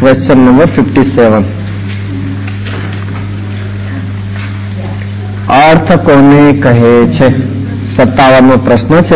Question number 57. અર્થ કોને કહે છે? 57મો પ્રશ્ન છે.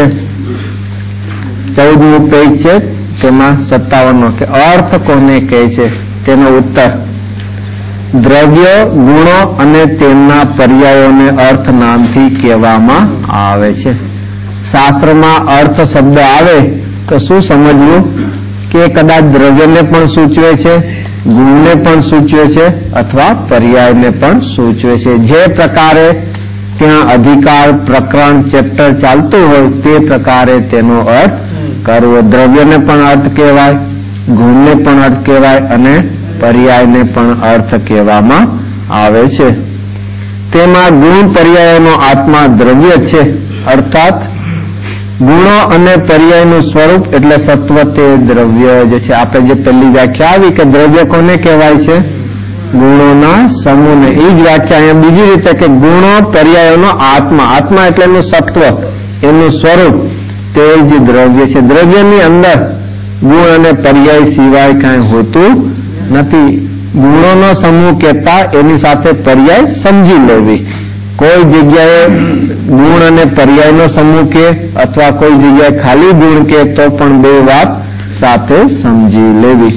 14મું પેજ છે, તેમાં 57મો કે અર્થ કોને કહે છે? તેનો ઉત્તર: દ્રવ્ય, ગુણો અને તેમના પર્યાયોને અર્થ નામથી કહેવામાં આવે છે. શાસ્ત્રમાં અર્થ શબ્દ આવે તો શું સમજવું કે કદાચ દ્રવ્યને પણ સૂચવે છે, ગુણને પણ સૂચવે છે અથવા પર્યાયને પણ સૂચવે છે. જે પ્રકારે ત્યાં અધિકાર પ્રકરણ ચેપ્ટર ચાલતું હોય તે પ્રકારે તેનો અર્થ કરવો. દ્રવ્યને પણ અર્થ કહેવાય, ગુણને પણ અર્થ કહેવાય અને પર્યાયને પણ અર્થ કહેવામાં આવે છે. તેમાં ગુણ પર્યાયનો આત્મા દ્રવ્ય છે, અર્થાત ગુણો અને પર્યાયનું સ્વરૂપ એટલે સત્વ તે દ્રવ્ય જે છે. આપણે જે પહેલી વ્યાખ્યા આવી કે દ્રવ્ય કોને કહેવાય છે? ગુણોના સમૂહને. એ જ વ્યાખ્યા અહીંયા બીજી રીતે કે ગુણો પર્યાયોનો આત્મા, આત્મા એટલે એનું સત્વ, એનું સ્વરૂપ તે જ દ્રવ્ય છે. દ્રવ્યની અંદર ગુણ અને પર્યાય સિવાય કાંઈ હોતું નથી. ગુણોનો સમૂહ કહેતા એની સાથે પર્યાય સમજી લેવી. કોઈ જગ્યાએ ગુણ અને પર્યાયનો સમૂહ કે અથવા કોઈ જગ્યાએ ખાલી ગુણ કે તો પણ બે વાત સાથે સમજી લેવી.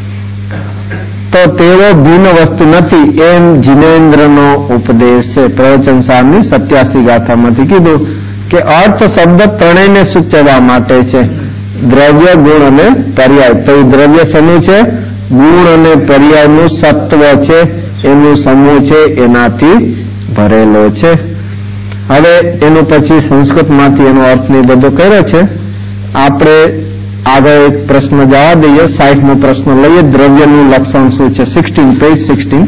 તો તેઓ ભિન્ન વસ્તુ નથી એમ જિનેન્દ્રનો ઉપદેશ છે. પ્રવચન સારની 87 ગાથામાંથી કીધું કે અર્થ શબ્દ ત્રણેયને સૂચવવા માટે છે, દ્રવ્ય, ગુણ અને પર્યાય. તો એ દ્રવ્ય સમૂહ છે, ગુણ અને પર્યાયનું સત્વ છે, એનું સમૂહ છે, એનાથી ભરેલો છે. હવે એનું પછી સંસ્કૃતમાંથી એનો અર્થ ને બધો કર્યો છે. આપણે આગળ એક પ્રશ્ન જવા દઈએ. 60મો પ્રશ્ન લઈએ. દ્રવ્યનું લક્ષણ શું છે? 16 પેજ 16.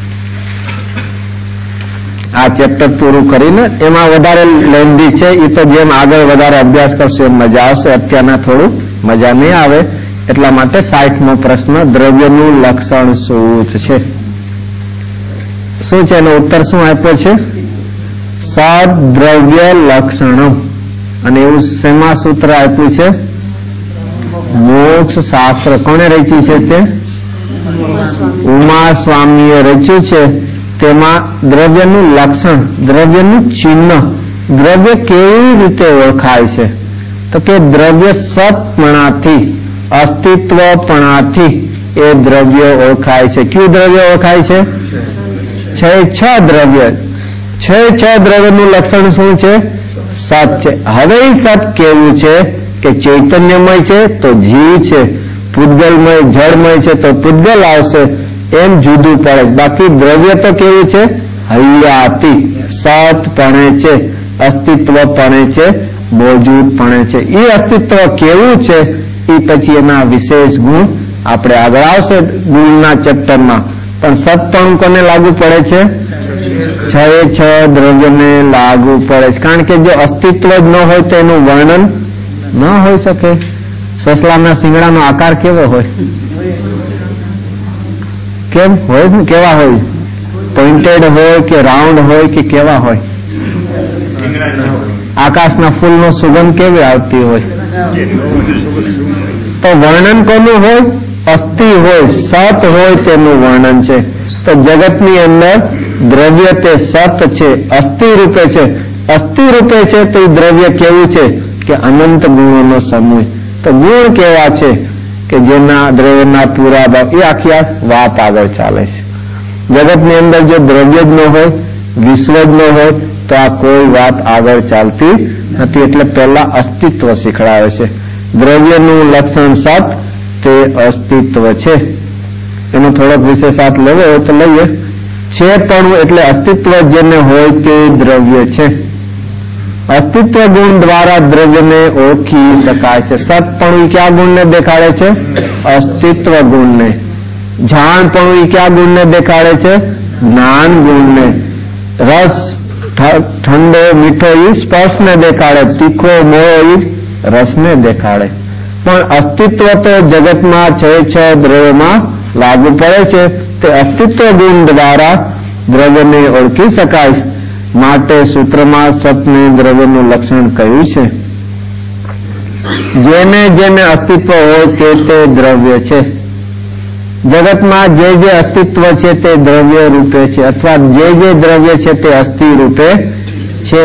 આ ચેપ્ટર પૂરું કરીને એમાં વધારે લેન્ધી છે. એ તો જેમ આગળ વધારે અભ્યાસ કરશો એમ મજા આવશે. અત્યારના થોડું મજા નહીં આવે. એટલા માટે 60મો પ્રશ્ન, દ્રવ્યનું લક્ષણ શું છે? શું છે એનો ઉત્તર શું આપ્યો છે? સદ્રવ્ય લક્ષણમ. અને એવું શેમાં સૂત્ર આપ્યું છે? મોક્ષ શાસ્ત્ર. કોને રચ્યું છે તે? ઉમા સ્વામીએ રચ્યું છે. તેમાં દ્રવ્યનું લક્ષણ, દ્રવ્યનું ચિહ્ન, દ્રવ્ય કેવી રીતે ઓળખાય છે? તો કે દ્રવ્ય સતપણાથી, અસ્તિત્વપણાથી એ દ્રવ્ય ઓળખાય છે. કયું દ્રવ્ય ઓળખાય છે? છ દ્રવ્ય. છ દ્રવ્યનું લક્ષણ શું છે? સત છે. હવે સત કેવું છે કે ચૈતન્યમય છે તો જીવ છે, પૂતગલમય જળમય છે તો પૂતગલ આવશે, એમ જુદું પડે. બાકી દ્રવ્ય તો કેવું છે? હૈયાતી, સતપણે છે, અસ્તિત્વપણે છે, મોજૂદપણે છે. એ અસ્તિત્વ કેવું છે એ પછી એના વિશેષ ગુણ આપણે આગળ આવશે ગુણના ચેપ્ટરમાં. પણ સતપણું કોને લાગુ પડે છે? છ દ્રવ્યને લાગુ પડે છે. કારણ કે જો અસ્તિત્વ જ ન હોય તો એનું વર્ણન ન હોઈ શકે. સસલાના શિંગડાનો આકાર કેવો હોય? કેમ હોય ને? કેવા હોય? પોઇન્ટેડ હોય કે રાઉન્ડ હોય કે કેવા હોય? આકાશના ફૂલનો સુગંધ કેવી આવતી હોય? તો વર્ણન કોનું હોય? અસ્થિ હોય, સત હોય તેનું વર્ણન છે. તો જગતની અંદર દ્રવ્ય તે સત છે, અસ્થિ રૂપે છે. અસ્થિ રૂપે છે તો એ દ્રવ્ય કેવું છે કે અનંત ગુણોનો સમૂહ. તો ગુણ કેવા છે કે જેના દ્રવ્યના પૂરા ભાવ. એ આખી આ વાત આગળ ચાલે છે. જગતની અંદર જો દ્રવ્ય જ ન હોય, વિશ્વ જ ન હોય તો આ કોઈ વાત આગળ ચાલતી નથી. એટલે પહેલા અસ્તિત્વ શીખડાવે છે. દ્રવ્યનું લક્ષણ સત તે અસ્તિત્વ છે. એનો થોડોક વિશેષાર્થ લેવો હોય તો લઈએ. છે પણ એટલે અસ્તિત્વ જેને હોય તે દ્રવ્ય છે. અસ્તિત્વ ગુણ દ્વારા દ્રવ્યને ઓળખી શકાય છે. સતપણું ક્યાં ગુણને દેખાડે છે? અસ્તિત્વ ગુણને. જાણપણું ક્યાં ગુણને દેખાડે છે? જ્ઞાન ગુણને. રસ ઠંડો મીઠો એ સ્પર્શને દેખાડે, તીખો મોળો એ રસને દેખાડે. પણ અસ્તિત્વ તો જગતમાં છ દ્રવ્યમાં લાગુ પડે છે. તે અસ્તિત્વ ગુણ દ્વારા દ્રવ્યને ઓળખી શકાય. માટે સૂત્રમાં સતને દ્રવ્યનું લક્ષણ કહ્યું છે. જેને જેને અસ્તિત્વ હોય તે દ્રવ્ય છે. જગતમાં જે અસ્તિત્વ છે તે દ્રવ્ય રૂપે છે અથવા જે દ્રવ્ય છે તે અસ્થિ રૂપે છે.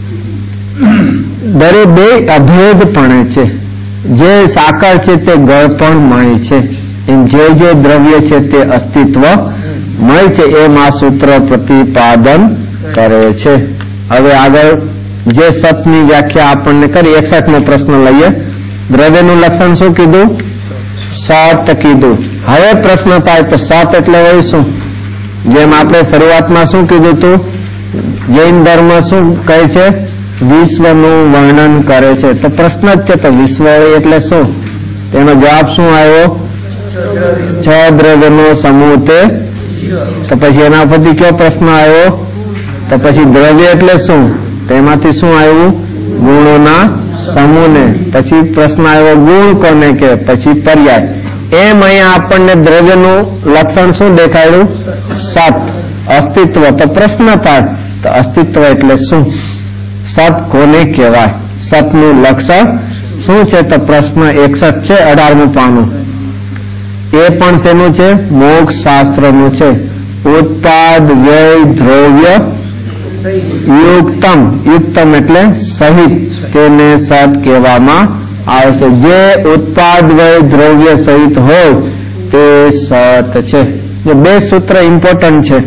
દરેક બે અભેદપણે છે. જે સાકર છે તે ગળપણમય છે. એમ જે દ્રવ્ય છે તે અસ્તિત્વમય છે એમ આ સૂત્ર પ્રતિપાદન કરે છે. હવે આગળ જે સતની વ્યાખ્યા આપણને કરી 61મો પ્રશ્ન લઈએ. દ્રવ્યનું લક્ષણ શું કીધું? સત કીધું. હવે પ્રશ્ન થાય તો સત એટલે હોય શું? જેમ આપણે શરૂઆતમાં શું કીધું હતું? જૈન ધર્મ શું કહે છે? વિશ્વનું વર્ણન કરે છે. તો પ્રશ્ન જ છે તો વિશ્વ એટલે શું? તેનો જવાબ શું આવ્યો? 6 દ્રવ્યનો સમૂહ તે. તો પછી એના પરથી કયો પ્રશ્ન આવ્યો? તો પછી દ્રવ્ય એટલે શું? તેમાંથી શું આવ્યું? ગુણોના સમૂહને. પછી પ્રશ્ન આવ્યો ગુણ કોને કે? પછી પર્યાય. એમ અહીંયા આપણને દ્રવ્યનું લક્ષણ શું દેખાડ્યું? સત, અસ્તિત્વ. તો પ્રશ્ન થાય તો અસ્તિત્વ એટલે શું? સત કોને કહેવાય? સતનું લક્ષણ શું છે? તો પ્રશ્ન 61 છે, 18મું પાનું. એ પણ શેનું છે? મોક્ષ શાસ્ત્રનું છે. ઉત્પાદ વ્યય દ્રવ્ય યુક્તમ. યુક્તમ એટલે સહિત તેને સત કહેવામાં આવે છે. જે ઉત્પાદ વ્યય દ્રવ્ય સહિત હોય તે સત છે. જે બે સૂત્ર ઇમ્પોર્ટન્ટ છે.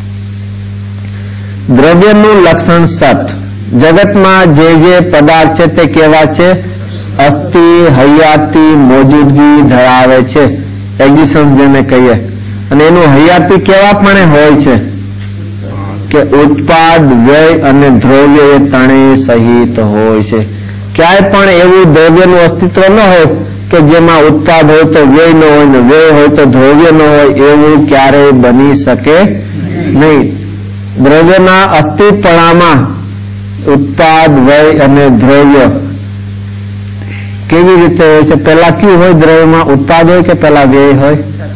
દ્રવ્યનું લક્ષણ સત. જગતમાં જે પદાર્થ છે તે કેવા છે? અસ્થિ, હયાતી મોજૂદગી ધરાવે છે. એક્ઝિસ્ટન્સ જેને કહીએ. અને એનું હયાતી કેવા પણ હોય છે કે ઉત્પાદ વ્યય અને દ્રવ્ય એ ત્રણેય સહિત હોય છે. ક્યાંય પણ એવું દ્રવ્યનું અસ્તિત્વ ન હોય કે જેમાં ઉત્પાદ હોય તો વ્યય ન હોય ને વ્યય હોય તો દ્રવ્ય ન હોય. એવું ક્યારેય બની શકે નહીં. દ્રવ્યના અસ્તિત્વમાં ઉત્પાદ વ્યય અને દ્રવ્ય કેવી રીતે હોય છે? પેલા કયું હોય દ્રવ્યમાં? ઉત્પાદ હોય કે પેલા વ્યય હોય?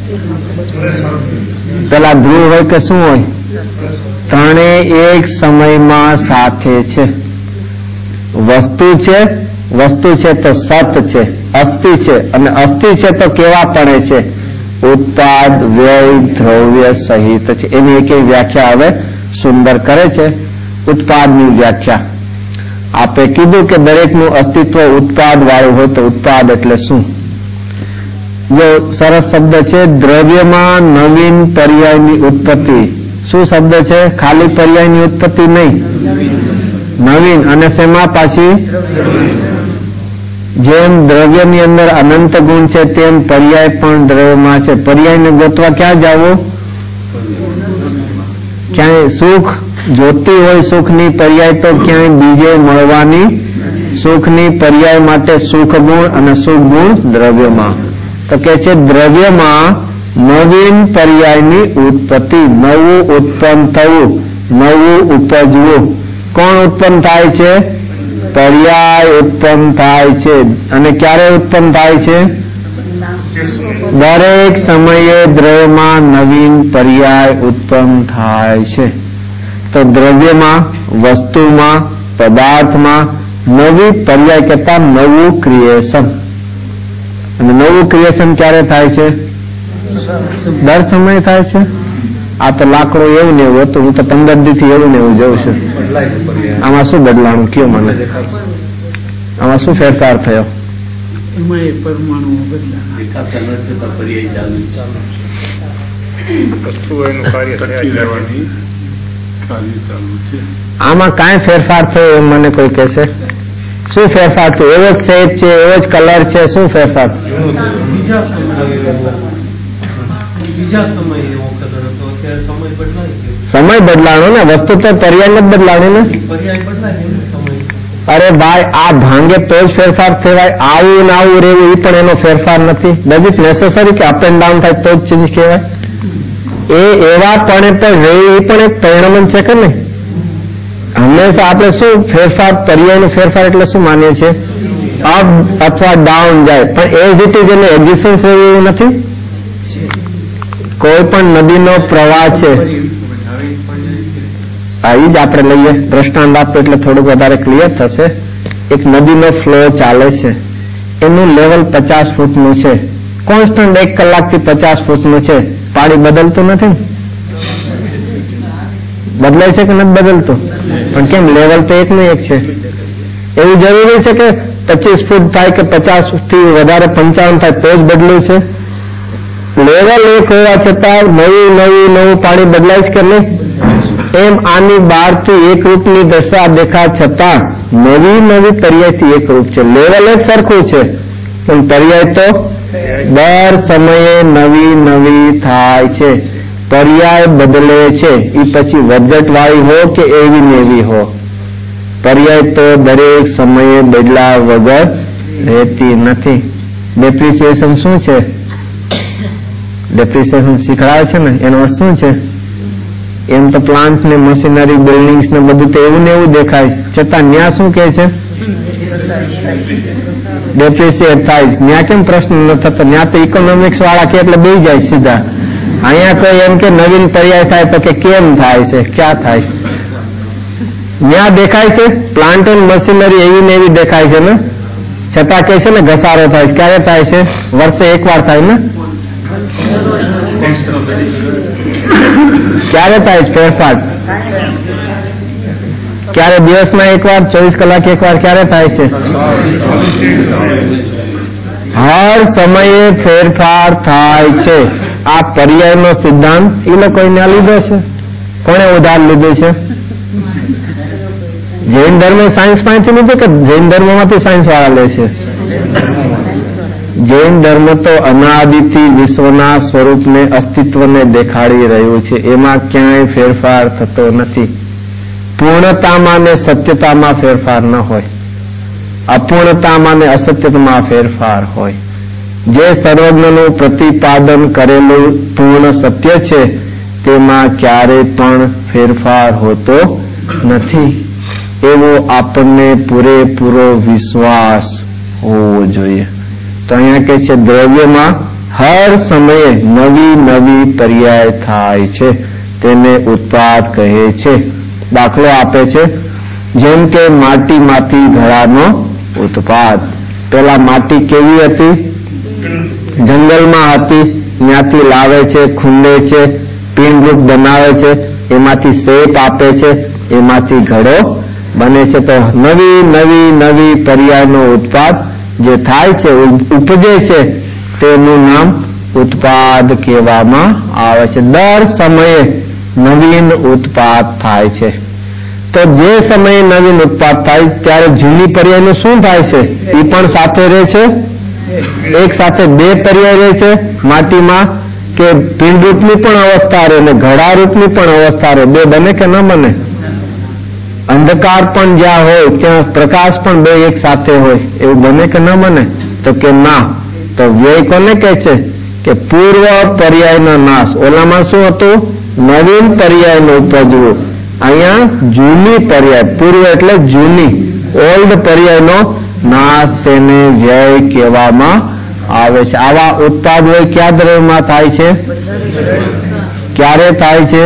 પેલા ધ્રુવ હોય કે શું હોય? ત્રણેય એક સમયમાં સાથે છે. વસ્તુ છે તો સત છે, અસ્થિ છે. અને અસ્થિ છે તો કેવા પડે છે? ઉત્પાદ વ્યય દ્રવ્ય સહિત છે. એની એક વ્યાખ્યા હવે સુંદર કરે છે. ઉત્પાદની વ્યાખ્યા આપે કીધું કે દરેકનું અસ્તિત્વ ઉત્પાદ વાળું હોય તો ઉત્પાદ એટલે શું? જો સરસ શબ્દ છે, દ્રવ્યમાં નવીન પર્યાયની ઉત્પત્તિ. શું શબ્દ છે? ખાલી પર્યાયની ઉત્પત્તિ નહીં, નવીન. અને શેમાં પાછી? જેમ દ્રવ્યની અંદર અનંત ગુણ છે તેમ પર્યાય પણ દ્રવ્યમાં છે. પર્યાયને ગોતવા ક્યાં જવું? ક્યાંય સુખ જોતી હોય સુખની પર્યાય તો ક્યાંય બીજે મળવાની. સુખની પર્યાય માટે સુખ ગુણ અને સુખ ગુણ દ્રવ્યમાં. તો કે છે દ્રવ્યમાં નવીન પર્યાયની ઉત્પત્તિ. નવું ઉત્પન્ન થવું, નવું ઉપજવું. કોણ ઉત્પન્ન થાય છે? પર્યાય ઉત્પન્ન થાય છે. અને ક્યારે ઉત્પન્ન થાય છે? દરેક સમયે દ્રવ્યમાં નવીન પર્યાય ઉત્પન્ન થાય છે. તો દ્રવ્યમાં, વસ્તુમાં, પદાર્થમાં નવી પર્યાય કરતા નવું ક્રિએશન. અને નવું ક્રિએશન ક્યારે થાય છે? દર સમય થાય છે. આ તો લાકડું એવું ને એવું હતું. હું તો 15 દીથી એવું ને એવું જઉં છું. આમાં શું બદલાણું કયો મને? આમાં શું ફેરફાર થયો? આમાં કાંઈ ફેરફાર થયો એમ મને કોઈ કહેશે? શું ફેરફાર થયો? એવો જ શેપ છે, એવો જ કલર છે. શું ફેરફાર? સમય બદલાણો ને. વસ્તુ તો પર્યાય નથી બદલાણી ને. અરે ભાઈ, આ ભાંગે તો જ ફેરફાર થવાય. આવું ને આવું રહેવું એ પણ એનો ફેરફાર નથી. ડઝ ઇટ નેસેસરી કે અપ એન્ડ ડાઉન થાય તો જ ચેન્જ કહેવાય? એ એવા પણ રહેવું એ પણ એક પરિણામ છે કે નહીં? હંમેશા આપણે શું ફેરફાર, પર્યાયનો ફેરફાર એટલે શું માનીએ છીએ? અપ અથવા ડાઉન જાય. પણ એ જ રીતે જેને એક્ઝિસ્ટન્સ રહેવું એવું નથી. કોઈ પણ નદીનો પ્રવાહ છે, આ જ આપણે લઈએ દ્રષ્ટાંત આપે એટલે થોડુંક વધારે ક્લિયર થશે. એક નદીનો ફ્લો ચાલે છે, એનું લેવલ 50 ફૂટનું છે. કોન્સ્ટન્ટ 1 કલાકથી 50 ફૂટનું છે, પાણી બદલતું નથી, બદલાય છે કે નથી બદલતું? પણ કેમ? લેવલ તો એકનું એક છે. એવું જરૂરી છે કે 25 ફૂટ થાય કે 50 થી વધારે 55 થાય તો જ બદલું છે? લેવલ એક હોવા છતાં નવું પાણી બદલાય કે નહીં? એમ આની બહારથી એક રૂપની દશા દેખા છતાં નવી પર્યાયથી એક રૂપ છે. લેવલ એક સરખું છે પણ પર્યાય તો દર સમયે નવી થાય છે. પર્યાય બદલે છે એ પછી વધઘટવાળી હો કે એવી ને એવી હો, પર્યાય તો દરેક સમયે બદલા વગર રહેતી નથી. ડેપ્રિસિએશન શું છે? ડેપ્રિસિએશન શીખડાવે છે ને, એનો અર્થ શું છે? એમ તો પ્લાન્ટ ને મશીનરી બિલ્ડિંગ્સ ને બધું તો એવું ને એવું દેખાય, છતાં ન્યા શું કે છે? ડેપ્રિસિએટ થાય. ન્યા કેમ પ્રશ્ન ન થતો? ન્યા તો ઇકોનોમિક્સ વાળા કે એટલે બેસી જાય સીધા. અહીંયા કોઈ એમ કે નવીન પર્યાય થાય તો કે કેમ થાય છે, ક્યાં થાય છે? ન્યા દેખાય છે પ્લાન્ટ એન્ડ મશીનરી એવી ને એવી દેખાય છે ને, છતાં કે છે ને ઘસારો થાય છે. ક્યારે થાય છે? વર્ષે એકવાર થાય ને. ક્યારે થાય છે ફેરફાર? ક્યારે? દિવસમાં એકવાર, 24 કલાક એકવાર, ક્યારે થાય છે? હર સમયે ફેરફાર થાય છે. આ પર્યાયનો સિદ્ધાંત એ લોકોએ લીધો છે. કોણે ઉધાર લીધું છે? જૈન ધર્મ સાયન્સ માંથી લીધું કે જૈન ધર્મમાંથી સાયન્સ વાળા લે છે? જૈન ધર્મ તો અનાદિથી વિશ્વના સ્વરૂપને, અસ્તિત્વને દેખાડી રહ્યું છે. એમાં ક્યાંય ફેરફાર થતો નથી. પૂર્ણતામાં ને સત્યતામાં ફેરફાર ન હોય, અપૂર્ણતામાં ને અસત્યતામાં ફેરફાર હોય. જે સર્વજ્ઞનું પ્રતિપાદન કરેલું પૂર્ણ સત્ય છે તેમાં ક્યારેય પણ ફેરફાર હોતો નથી. એવો આપણને પૂરેપૂરો વિશ્વાસ હોવો જોઈએ. તો અહીંયા કહે છે દ્રવ્યમાં હર સમયે નવી પર્યાય થાય છે, તેને ઉત્પાદ કહે છે. દાખલો આપે છે, જેમ કે માટીમાંથી ઘડાનો ઉત્પાદ. પેલા માટી કેવી હતી? જંગલમાં હતી, ત્યાંથી લાવે છે, ખૂંદે છે, પિંડરૂપ બનાવે છે, એમાંથી શેપ આપે છે, એમાંથી ઘડો બને છે. તો નવી પર્યાયનો ઉત્પાદ જે થાય છે, ઉપજે છે, તેનું નામ ઉત્પાદ કહેવામાં આવે છે. દર સમયે નવીન ઉત્પાદ થાય છે. તો જે સમયે નવીન ઉત્પાદ થાય ત્યારે જૂની પર્યાયનું શું થાય છે? એ પણ સાથે રહે છે. એક સાથે બે પર્યાય રહે છે માટીમાં, કે પિંડરૂપની પણ અવસ્થા રહે ને ઘડારૂપની પણ અવસ્થા રહે. બે બને કે ન બને? અંધકાર પણ જ્યાં હોય ત્યાં પ્રકાશ પણ બે એક સાથે હોય, એવું બને કે ન બને? તો કે ના. તો વ્યય કોને કહે છે? કે પૂર્વ પર્યાયનો નાશ. ઓલામાં શું હતું? નવીન પર્યાયનું ઉપજવું. અહીંયા જૂની પર્યાય, પૂર્વ એટલે જૂની, ઓલ્ડ પર્યાયનો નાશ, તેને વ્યય કહેવામાં આવે છે. આવા ઉત્પાદ હોય કયા દ્રવ્યમાં થાય છે? ક્યારે થાય છે?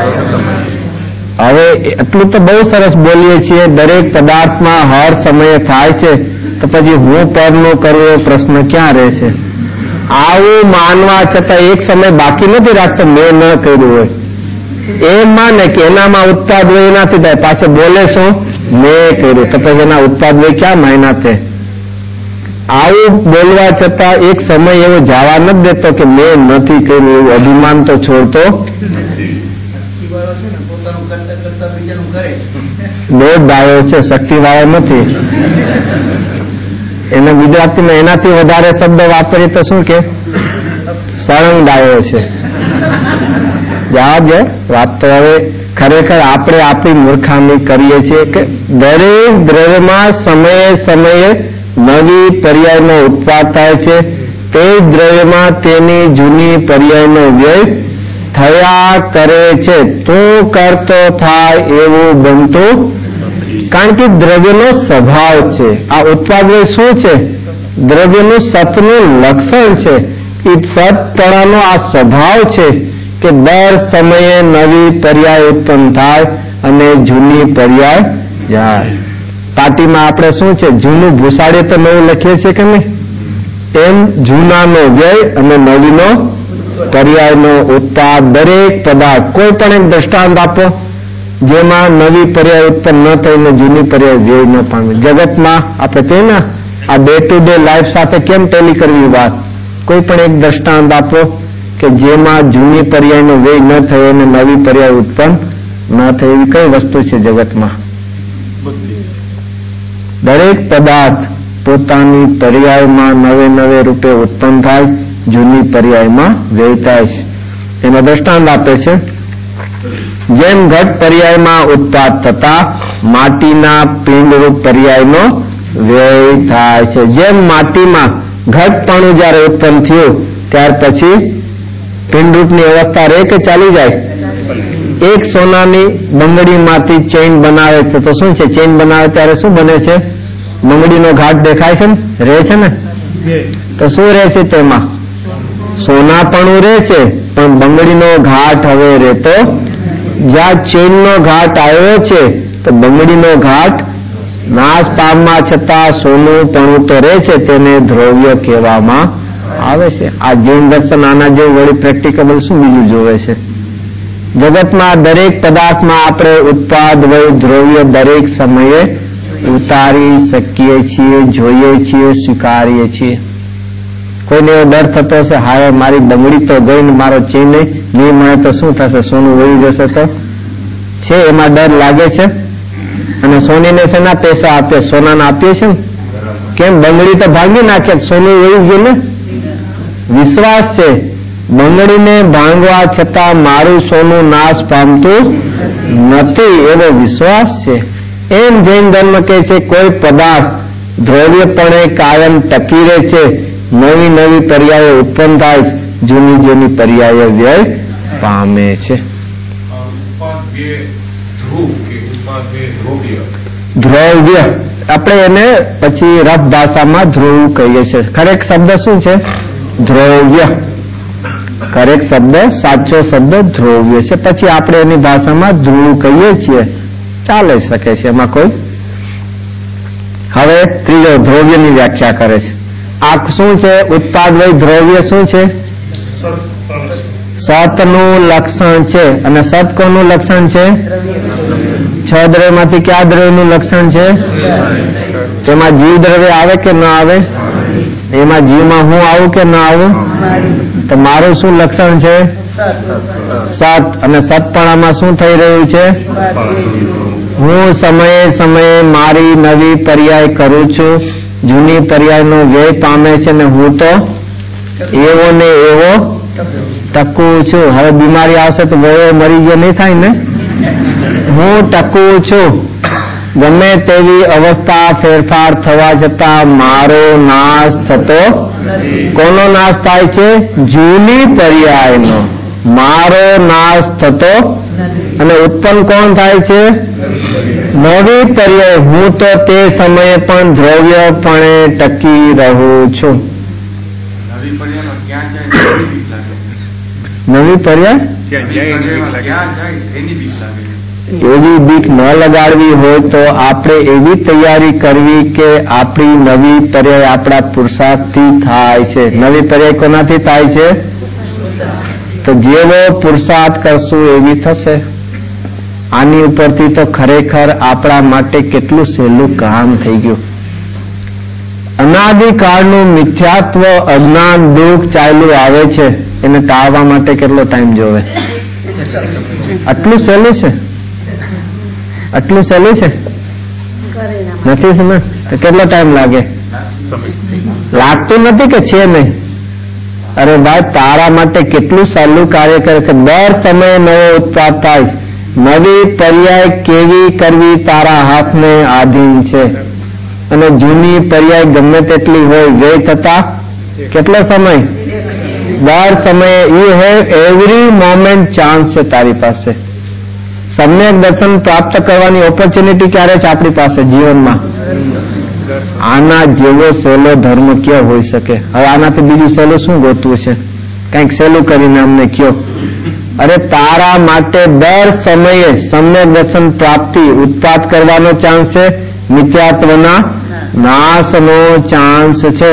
હવે એટલું તો બહુ સરસ બોલીએ છીએ, દરેક પદાર્થમાં હર સમયે થાય છે, તો પછી હું પરનું કરવું એ પ્રશ્ન ક્યાં રહે છે? આવું માનવા છતાં એક સમય બાકી નથી રાખતો મેં ન કર્યું હોય. એમ માને કે એનામાં ઉત્પાદ હોય એનાથી થાય, પાછળ બોલે શું? મેં કર્યું. તો પછી એના ઉત્પાદ હોય ક્યાં મહિના તે? આવું બોલવા છતાં એક સમય એવો જવા નથી દેતો કે મેં નથી કર્યું, એવું અભિમાન તો છોડતો દોઢ ડાયો છે, શક્તિ વાળો નથી. એને ગુજરાતીમાં એનાથી વધારે શબ્દ વાપરીએ તો શું કે? સળંગ ડાયો છે. જવાબ વાત તો હવે ખરેખર આપણે આપણી મૂર્ખામી કરીએ છીએ કે દરેક દ્રવ્યમાં સમયે નવી પર્યાયનો ઉત્પાદ થાય છે. તે જ દ્રવ્યમાં તેની જૂની પર્યાયનો વ્યય થયા કરે છે. તું કરતો થાય એવું બનતું, કારણ કે દ્રવ્યનો સ્વભાવ છે. આ ઉત્પાદ શું છે? દ્રવ્યનું સતનું લક્ષણ છે. એ સતપણાનો આ સ્વભાવ છે કે દર સમયે નવી પર્યાય ઉત્પન્ન થાય અને જૂની પર્યાય જાય. પાટીમાં આપણે શું છે? જૂનું ભૂસાડીએ તો નવું લખીએ છીએ કે નહીં? એમ જૂનાનો વ્યય અને નવીનો પર્યાયનો ઉત્પાદ. દરેક પદાર્થ કોઈ પણ એક દ્રષ્ટાંત આપો જેમાં નવી પર્યાય ઉત્પન્ન ન થઈને જૂની પર્યાય વ્યય ન પામે. જગતમાં આપણે કહીએ ને આ ડે ટુ ડે લાઈફ સાથે કેમ ટેલી કરવી વાત, કોઈ પણ એક દ્રષ્ટાંત આપો કે જેમાં જૂની પર્યાયનો વ્યય ન થયો અને નવી પર્યાય ઉત્પન્ન ન થઈ. એવી કઈ વસ્તુ છે જગતમાં? દરેક પદાર્થ પોતાની પર્યાયમાં નવે નવે રૂપે ઉત્પન્ન થાય, જૂની પર્યાયમાં વ્યય થાય છે. એનો દ્રષ્ટાંત આપે છે, જેમ ઘટ પર્યાયમાં ઉત્પાદ થતા માટીના પિંડરૂપ પર્યાયનો વ્યય થાય છે. જેમ માટીમાં ઘટપણું જયારે ઉત્પન્ન થયું ત્યાર પછી પિંડરૂપની અવસ્થા રહે કે ચાલી જાય? એક સોનાની બંગડીમાંથી ચેઇન બનાવે છે તો શું છે? ચેઇન બનાવે ત્યારે શું બને છે? બંગડીનો ઘાટ દેખાય છે ને, રહે છે ને? તો શું રહે છે તેમાં? સોનાપણું રહે છે, પણ બંગડીનો ઘાટ હવે રહેતો. જ્યાં ચેઇનનો ઘાટ આવ્યો છે તો બંગડીનો ઘાટ નાશ પામવા છતાં સોનુંપણું તો રહે છે, તેને દ્રવ્ય કહેવામાં આવે છે. આ જૈન દર્શન આના જેવું વળી પ્રેક્ટિકેબલ શું બીજું જોવે છે? જગતમાં દરેક પદાર્થમાં આપણે ઉત્પાદ વય દ્રવ્ય દરેક સમયે ઉતારી શકીએ છીએ, જોઈએ છીએ, સ્વીકારીએ છીએ. કોઈને એવો ડર થતો હશે, હાય મારી બંગડી તો ગઈ ને મારો ચેઇન નહીં મળે તો શું થશે, સોનું વહી જશે તો? છે એમાં ડર લાગે છે? અને સોનીને શેના પૈસા આપે? સોનાના આપીએ છે ને. કેમ? બંગડી તો ભાંગી નાખે, સોનું વહી ગયું ને. વિશ્વાસ છે, બંગડીને ભાંગવા છતાં મારું સોનું નાશ પામતું નથી, એવો વિશ્વાસ છે. એમ જૈન ધર્મ કહે છે કોઈ પદાર્થ દ્રવ્યપણે કાયમ ટકી રહે છે, નવી નવી પર્યાયો ઉત્પન્ન થાય છે, જૂની જૂની પર્યાયો વ્યય પામે છે. દ્રવ્ય આપણે એને પછી રફ ભાષામાં ધ્રુવ કહીએ છીએ. કરેક્ટ શબ્દ શું છે? દ્રવ્ય. કરેક્ટ શબ્દ, સાચો શબ્દ દ્રવ્ય છે. પછી આપણે એની ભાષામાં ધ્રુવ કહીએ છીએ, ચાલે શકે છે, એમાં કોઈ. હવે ત્રીજો દ્રવ્યની વ્યાખ્યા કરે છે. આ શું છે? ઉત્પાદ વય દ્રવ્ય શું છે? સતનું લક્ષણ છે. અને સત કોનું લક્ષણ છે? છ દ્રવ્યમાંથી કયા દ્રવ્યનું લક્ષણ છે? તેમાં જીવ દ્રવ્ય આવે કે ન આવે? એમાં જીવમાં હું આવું કે ન આવું? તો મારું શું લક્ષણ છે? સત. અને સતપણામાં શું થઈ રહ્યું છે? હું સમયે સમયે મારી નવી પર્યાય કરું છું, જૂની પર્યાયનો વ્યય પામે છે ને હું તો એવો ને એવો ટકું છું. હવે બીમારી આવશે તો ગયો મરી ગયો નહીં થાય ને. હું ટકું છું. ગમે તેવી અવસ્થા ફેરફાર થવા છતાં મારો નાશ થતો. કોનો નાશ થાય છે? જૂની પર્યાયનો. મારો નાશ થતો. અને ઉત્પન્ન કોણ થાય છે? નવી પર્યાય. હું તો તે સમયે પણ દ્રવ્યપણે ટકી રહું છું. નવી પર્યાય એવી બીક ન લગાડવી હોય તો આપણે એવી તૈયારી કરવી કે આપણી નવી પર્યાય આપણા પુરુષાર્થથી થાય છે. નવી પર્યાય કોનાથી થાય છે? તો જેવો પુરુષાર્થ કરશું એવી થશે. આની ઉપરથી તો ખરેખર આપણા માટે કેટલું સહેલું કામ થઈ ગયું. અનાદિકાળનું મિથ્યાત્વ, અજ્ઞાન, દુઃખ ચાલ્યું આવે છે, એને ટાળવા માટે કેટલો ટાઈમ જોવે? આટલું સહેલું છે? આટલું સહેલું છે? નથી સમજ તો કેટલો ટાઈમ લાગે? લાગતું નથી કે છે નહીં? અરે ભાઈ, તારા માટે કેટલું સહેલું કાર્ય કરે કે દર સમયે નવો ઉત્પાદ થાય. નવી પર્યાય કેવી કરવી તારા હાથને આધીન છે. અને જૂની પર્યાય ગમે તેટલી હોય વ્યય થતા કેટલો સમય? દર સમયે. You have every moment chance છે તારી પાસે. સમ્યક દર્શન પ્રાપ્ત કરવાની ઓપોર્ચ્યુનિટી ક્યારે છે આપણી પાસે જીવનમાં? આના જેવો સહેલો ધર્મ ક્યાં હોઈ શકે? હવે આનાથી બીજું સહેલું શું ગોતવું છે? કંઈક સહેલું કરીને અમને કયો. અરે તારા માટે દર સમયે સમ્યક દર્શન પ્રાપ્તિ ઉત્પાદ કરવાનો ચાન્સ છે, મિથ્યાત્વના નાશનો ચાન્સ છે.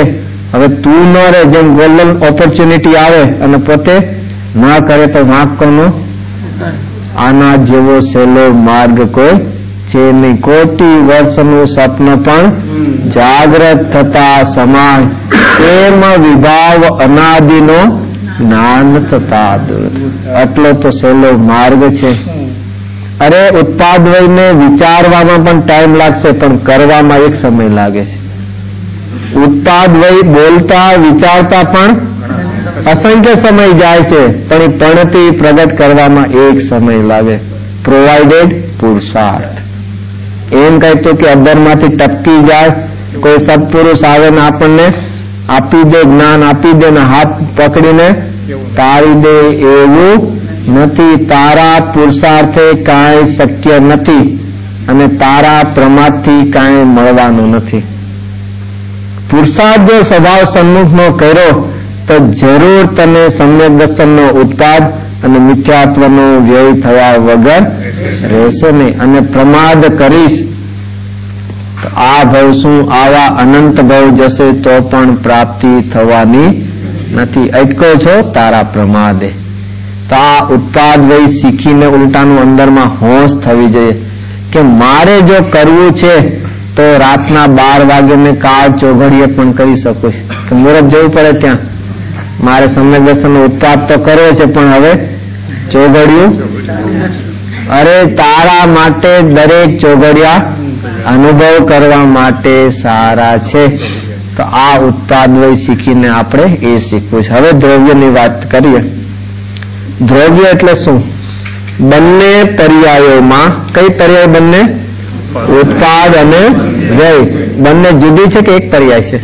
હવે તું ન રહે, જેમ ગોલ્ડન ઓપોર્ચ્યુનિટી આવે અને પોતે ન કરે તો વાંક કોનો? આના જેવો સહેલો માર્ગ કોઈ છે નહીં. કોટી વર્ષનું સ્વપ્ન પણ જાગ્રત થતા સમાય, એમ વિભાવ અનાદિનો જ્ઞાન થતા દૂર. આટલો તો સહેલો માર્ગ છે. અરે ઉત્પાદ વયને વિચારવામાં પણ ટાઈમ લાગશે, પણ કરવામાં એક સમય લાગે છે. ઉત્પાદ વય બોલતા વિચારતા પણ અસંખ્ય સમય જાય છે, પણ એ પણતિ પ્રગટ કરવામાં એક સમય લાગે. પ્રોવાઇડેડ પુરુષાર્થ. એમ કહેતું કે અધરમાંથી ટપકી જાય, કોઈ સત્પુરુષ આવે ને આપણને આપી દે, જ્ઞાન આપી દે ને હાથ પકડીને તારી દે, એવું નથી. તારા પુરુષાર્થે કાંઈ શક્ય નથી અને તારા પ્રમાદથી કાંઈ મળવાનું નથી. પુરુષાર્થ જો સ્વભાવ સન્મુખનો કર્યો તો જરૂર તને સમ્યક દર્શનનો ઉત્પાદ અને મિથ્યાત્વનો વ્યય થયા વગર રહેશે નહીં. અને પ્રમાદ કરીશ તો આ ભવ શું, આવા અનંત ભવ જશે તો પણ પ્રાપ્તિ થવાની નથી. અટકો છો તારા પ્રમાદે. તો આ ઉત્પાદ વય શીખીને ઉલટાનું અંદરમાં હોશ થવી જોઈએ કે મારે જો કરવું છે તો રાતના 12 વાગે મેં કાળ ચોઘડીએ પણ કરી શકું છું, કે મુહૂર્ત જવું પડે ત્યાં. મારે સમ્યક દર્શનનો ઉત્પાદ તો કરવો છે, પણ હવે ચોઘડિયું. અરે તારા માટે દરેક ચોઘડિયા અનુભવ કરવા માટે સારા છે. તો આ ઉત્પાદ વય શીખીને આપણે એ શીખવું છે. હવે દ્રવ્યની વાત કરીએ. દ્રવ્ય એટલે શું? બંને પર્યાયોમાં, કઈ પર્યાય બંને? ઉત્પાદ અને વ્યય. બંને જુદી છે કે એક પર્યાય છે?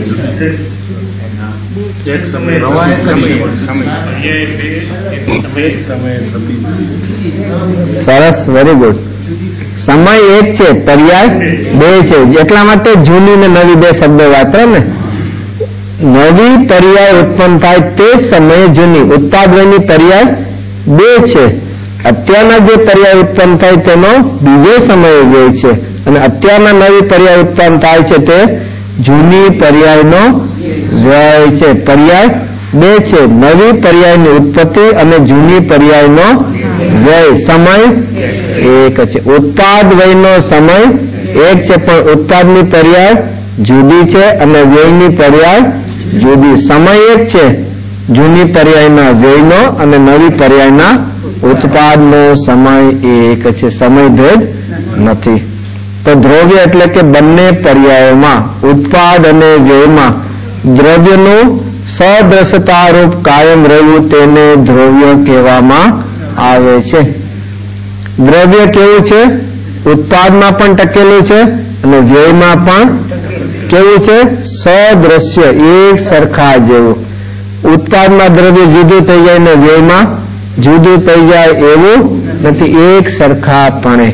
સરસ, વેરી ગુડ. સમય એક છે, પર્યાય બે છે. એટલા માટે જૂની ને નવી બે શબ્દો વાપરે ને. નવી પર્યાય ઉત્પન્ન થાય તે સમયે જૂની. ઉત્પાદની પર્યાય બે છે. અત્યારના જે પર્યાય ઉત્પન્ન થાય તેનો બીજો સમય વ્યય છે, અને અત્યારના નવી પર્યાય ઉત્પન્ન થાય છે તે જૂની પર્યાયનો વ્યય છે. પર્યાય બે છે, નવી પર્યાયની ઉત્પત્તિ અને જૂની પર્યાયનો વ્યય. સમય એક છે. ઉત્પાદ વયનો સમય એક છે, પણ ઉત્પાદની પર્યાય જુદી છે અને વ્યયની પર્યાય જુદી. સમય એક છે, જૂની પર્યાયના વ્યયનો અને નવી પર્યાયના ઉત્પાદનો સમય એક છે. સમય ભેદ નથી. તો દ્રવ્ય એટલે કે બંને પર્યાયોમાં, ઉત્પાદ અને વ્યયમાં દ્રવ્યનું સદ્રશ્યતારૂપ કાયમ રહેવું તેને દ્રવ્ય કહેવામાં આવે છે. દ્રવ્ય કેવું છે? ઉત્પાદમાં પણ ટકેલું છે અને વ્યયમાં પણ કેવું છે? સદ્રશ્ય, એક સરખા જેવું. ઉત્પાદમાં દ્રવ્ય જુદું થઈ જાય ને વ્યયમાં જુદું થઈ જાય એવું નથી, એક સરખાપણે.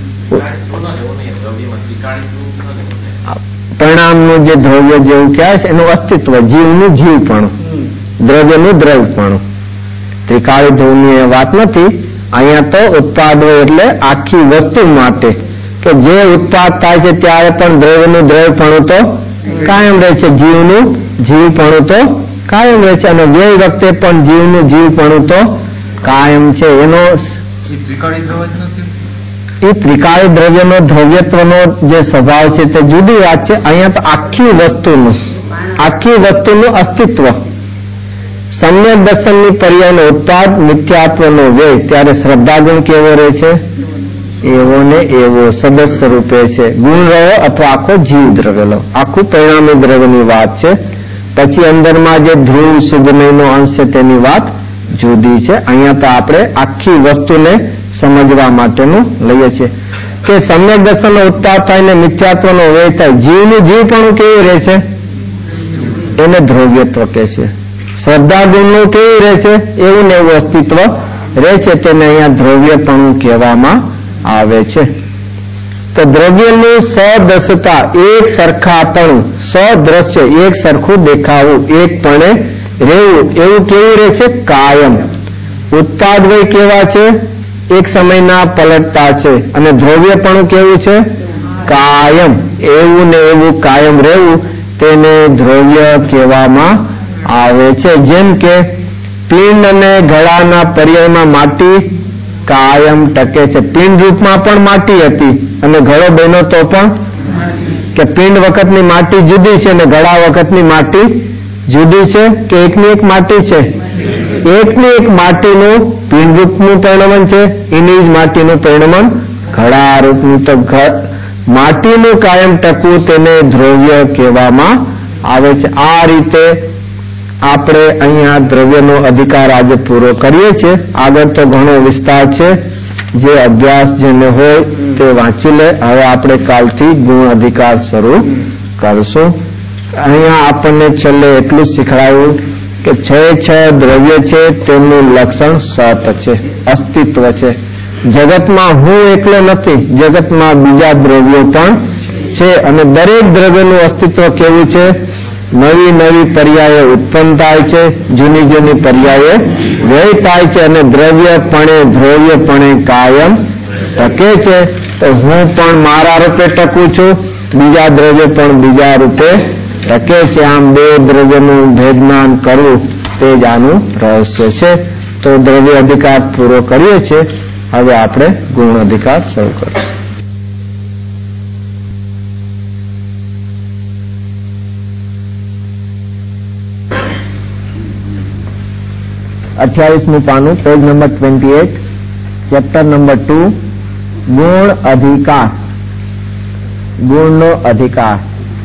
પરિણામનું જે દ્રવ્ય જેવું કહેવાય છે એનું અસ્તિત્વ, જીવનું જીવપણું, દ્રવ્યનું દ્રવ્યપણું. ત્રિકાળી ધ્રુવની વાત નથી અહીંયા. તો ઉત્પાદ એટલે આખી વસ્તુ માટે કે જે ઉત્પાદ થાય છે ત્યારે પણ દ્રવ્યનું દ્રવ્યપણું તો કાયમ રહે છે, જીવનું જીવપણું તો કાયમ રહે છે, અને વ્યય વખતે પણ જીવનું જીવપણું તો કાયમ છે. એનો એ ત્રિકાળી દ્રવ્યનો દ્રવ્યત્વનો જે સ્વભાવ છે તે જુદી વાત છે. અહીંયા તો આખી વસ્તુનું અસ્તિત્વ. સમ્યક દર્શનની પર્યાયનો ઉત્પાદ, મિથ્યાત્વનો વ્યય. ત્યારે શ્રદ્ધાગુણ કેવો રહે છે? એવો ને એવો સદસ્ય રૂપે છે. ગુણ રહ્યો અથવા આખો જીવ દ્રવ્ય લો, આખું પરિણામી દ્રવ્યની વાત છે. પછી અંદરમાં જે ધ્રુવ સુગમયનો અંશ છે તેની વાત જુદી છે. અહીંયા તો આપણે આખી વસ્તુને સમજવા માટેનું લઈએ છીએ કે સમ્યક દર્શનનો ઉત્પાદ થાય ને મિથ્યાત્વનો વ્યય થાય. જીવનું જીવપણું કેવું રહે છે? એને દ્રવ્યત્વ કહે છે. શ્રદ્ધા ગુણનું કેવું રહે છે? એવું ને એવું અસ્તિત્વ રહે છે, તેને અહીંયા દ્રવ્યપણું કહેવામાં આવે છે. તો દ્રવ્યનું સદ્રશ્યતા, એક સરખાપણું, સદ્રશ્ય, એક સરખું દેખાવું, એકપણે રહેવું, એવું કેવું રહે છે? કાયમ. ઉત્પાદ વય કેવા છે? એક સમયના પલટતા છે. અને દ્રવ્યપણું કેવું છે? કાયમ. એવું ને એવું કાયમ રહેવું, તેને દ્રવ્ય કહેવામાં આવે છે. જેમ કે પિંડ અને ઘડાના પર્યાયમાં માટી કાયમ ટકે છે. પિંડ રૂપમાં પણ માટી હતી અને ઘડો બન્યો તો પણ કે પિંડ વખતની માટી જુદી છે અને ઘડા વખતની માટી જુદી છે કે એકની એક માટી છે? એકની એક માટીનું પિંડ રૂપનું પરિણમન છે, એની જ માટીનું પરિણમન ઘડા રૂપનું. તો માટીનું કાયમ ટકવું તેને દ્રવ્ય કહેવામાં આવે છે. આ રીતે આપણે અહીંયા દ્રવ્યનો અધિકાર આજે પૂરો કરીએ છીએ. આગળ તો ઘણો વિસ્તાર છે, જે અભ્યાસ જેને હોય તે વાંચી લે. હવે આપણે કાલથી ગુણ અધિકાર શરૂ કરશું. અહીંયા આપણને છેલ્લે એટલું જ શીખડાયું કે 6 દ્રવ્ય છે, તેમનું લક્ષણ સત છે, અસ્તિત્વ છે. જગતમાં હું એકલો નથી, જગતમાં બીજા દ્રવ્યો પણ છે અને દરેક દ્રવ્યનું અસ્તિત્વ કેવું છે? નવી નવી પર્યાય ઉત્પન્ન થાય છે, જૂની જૂની પર્યાય વ્યય થાય છે અને દ્રવ્યપણે કાયમ ટકે છે. તો હું પણ મારા રૂપે ટકું છું, બીજા દ્રવ્ય પણ બીજા રૂપે ટકે છે. આમ બે દ્રવ્યનું ભેદમાન કરવું તે જ આનું રહસ્ય છે. તો દ્રવ્ય અધિકાર પૂરો કરીએ છીએ. હવે આપણે ગુણ અધિકાર શરૂ કરીશું. 28મું પાનું, પેજ નંબર 28, ચેપ્ટર નંબર 2, ગુણ અધિકાર. ગુણનો અધિકાર.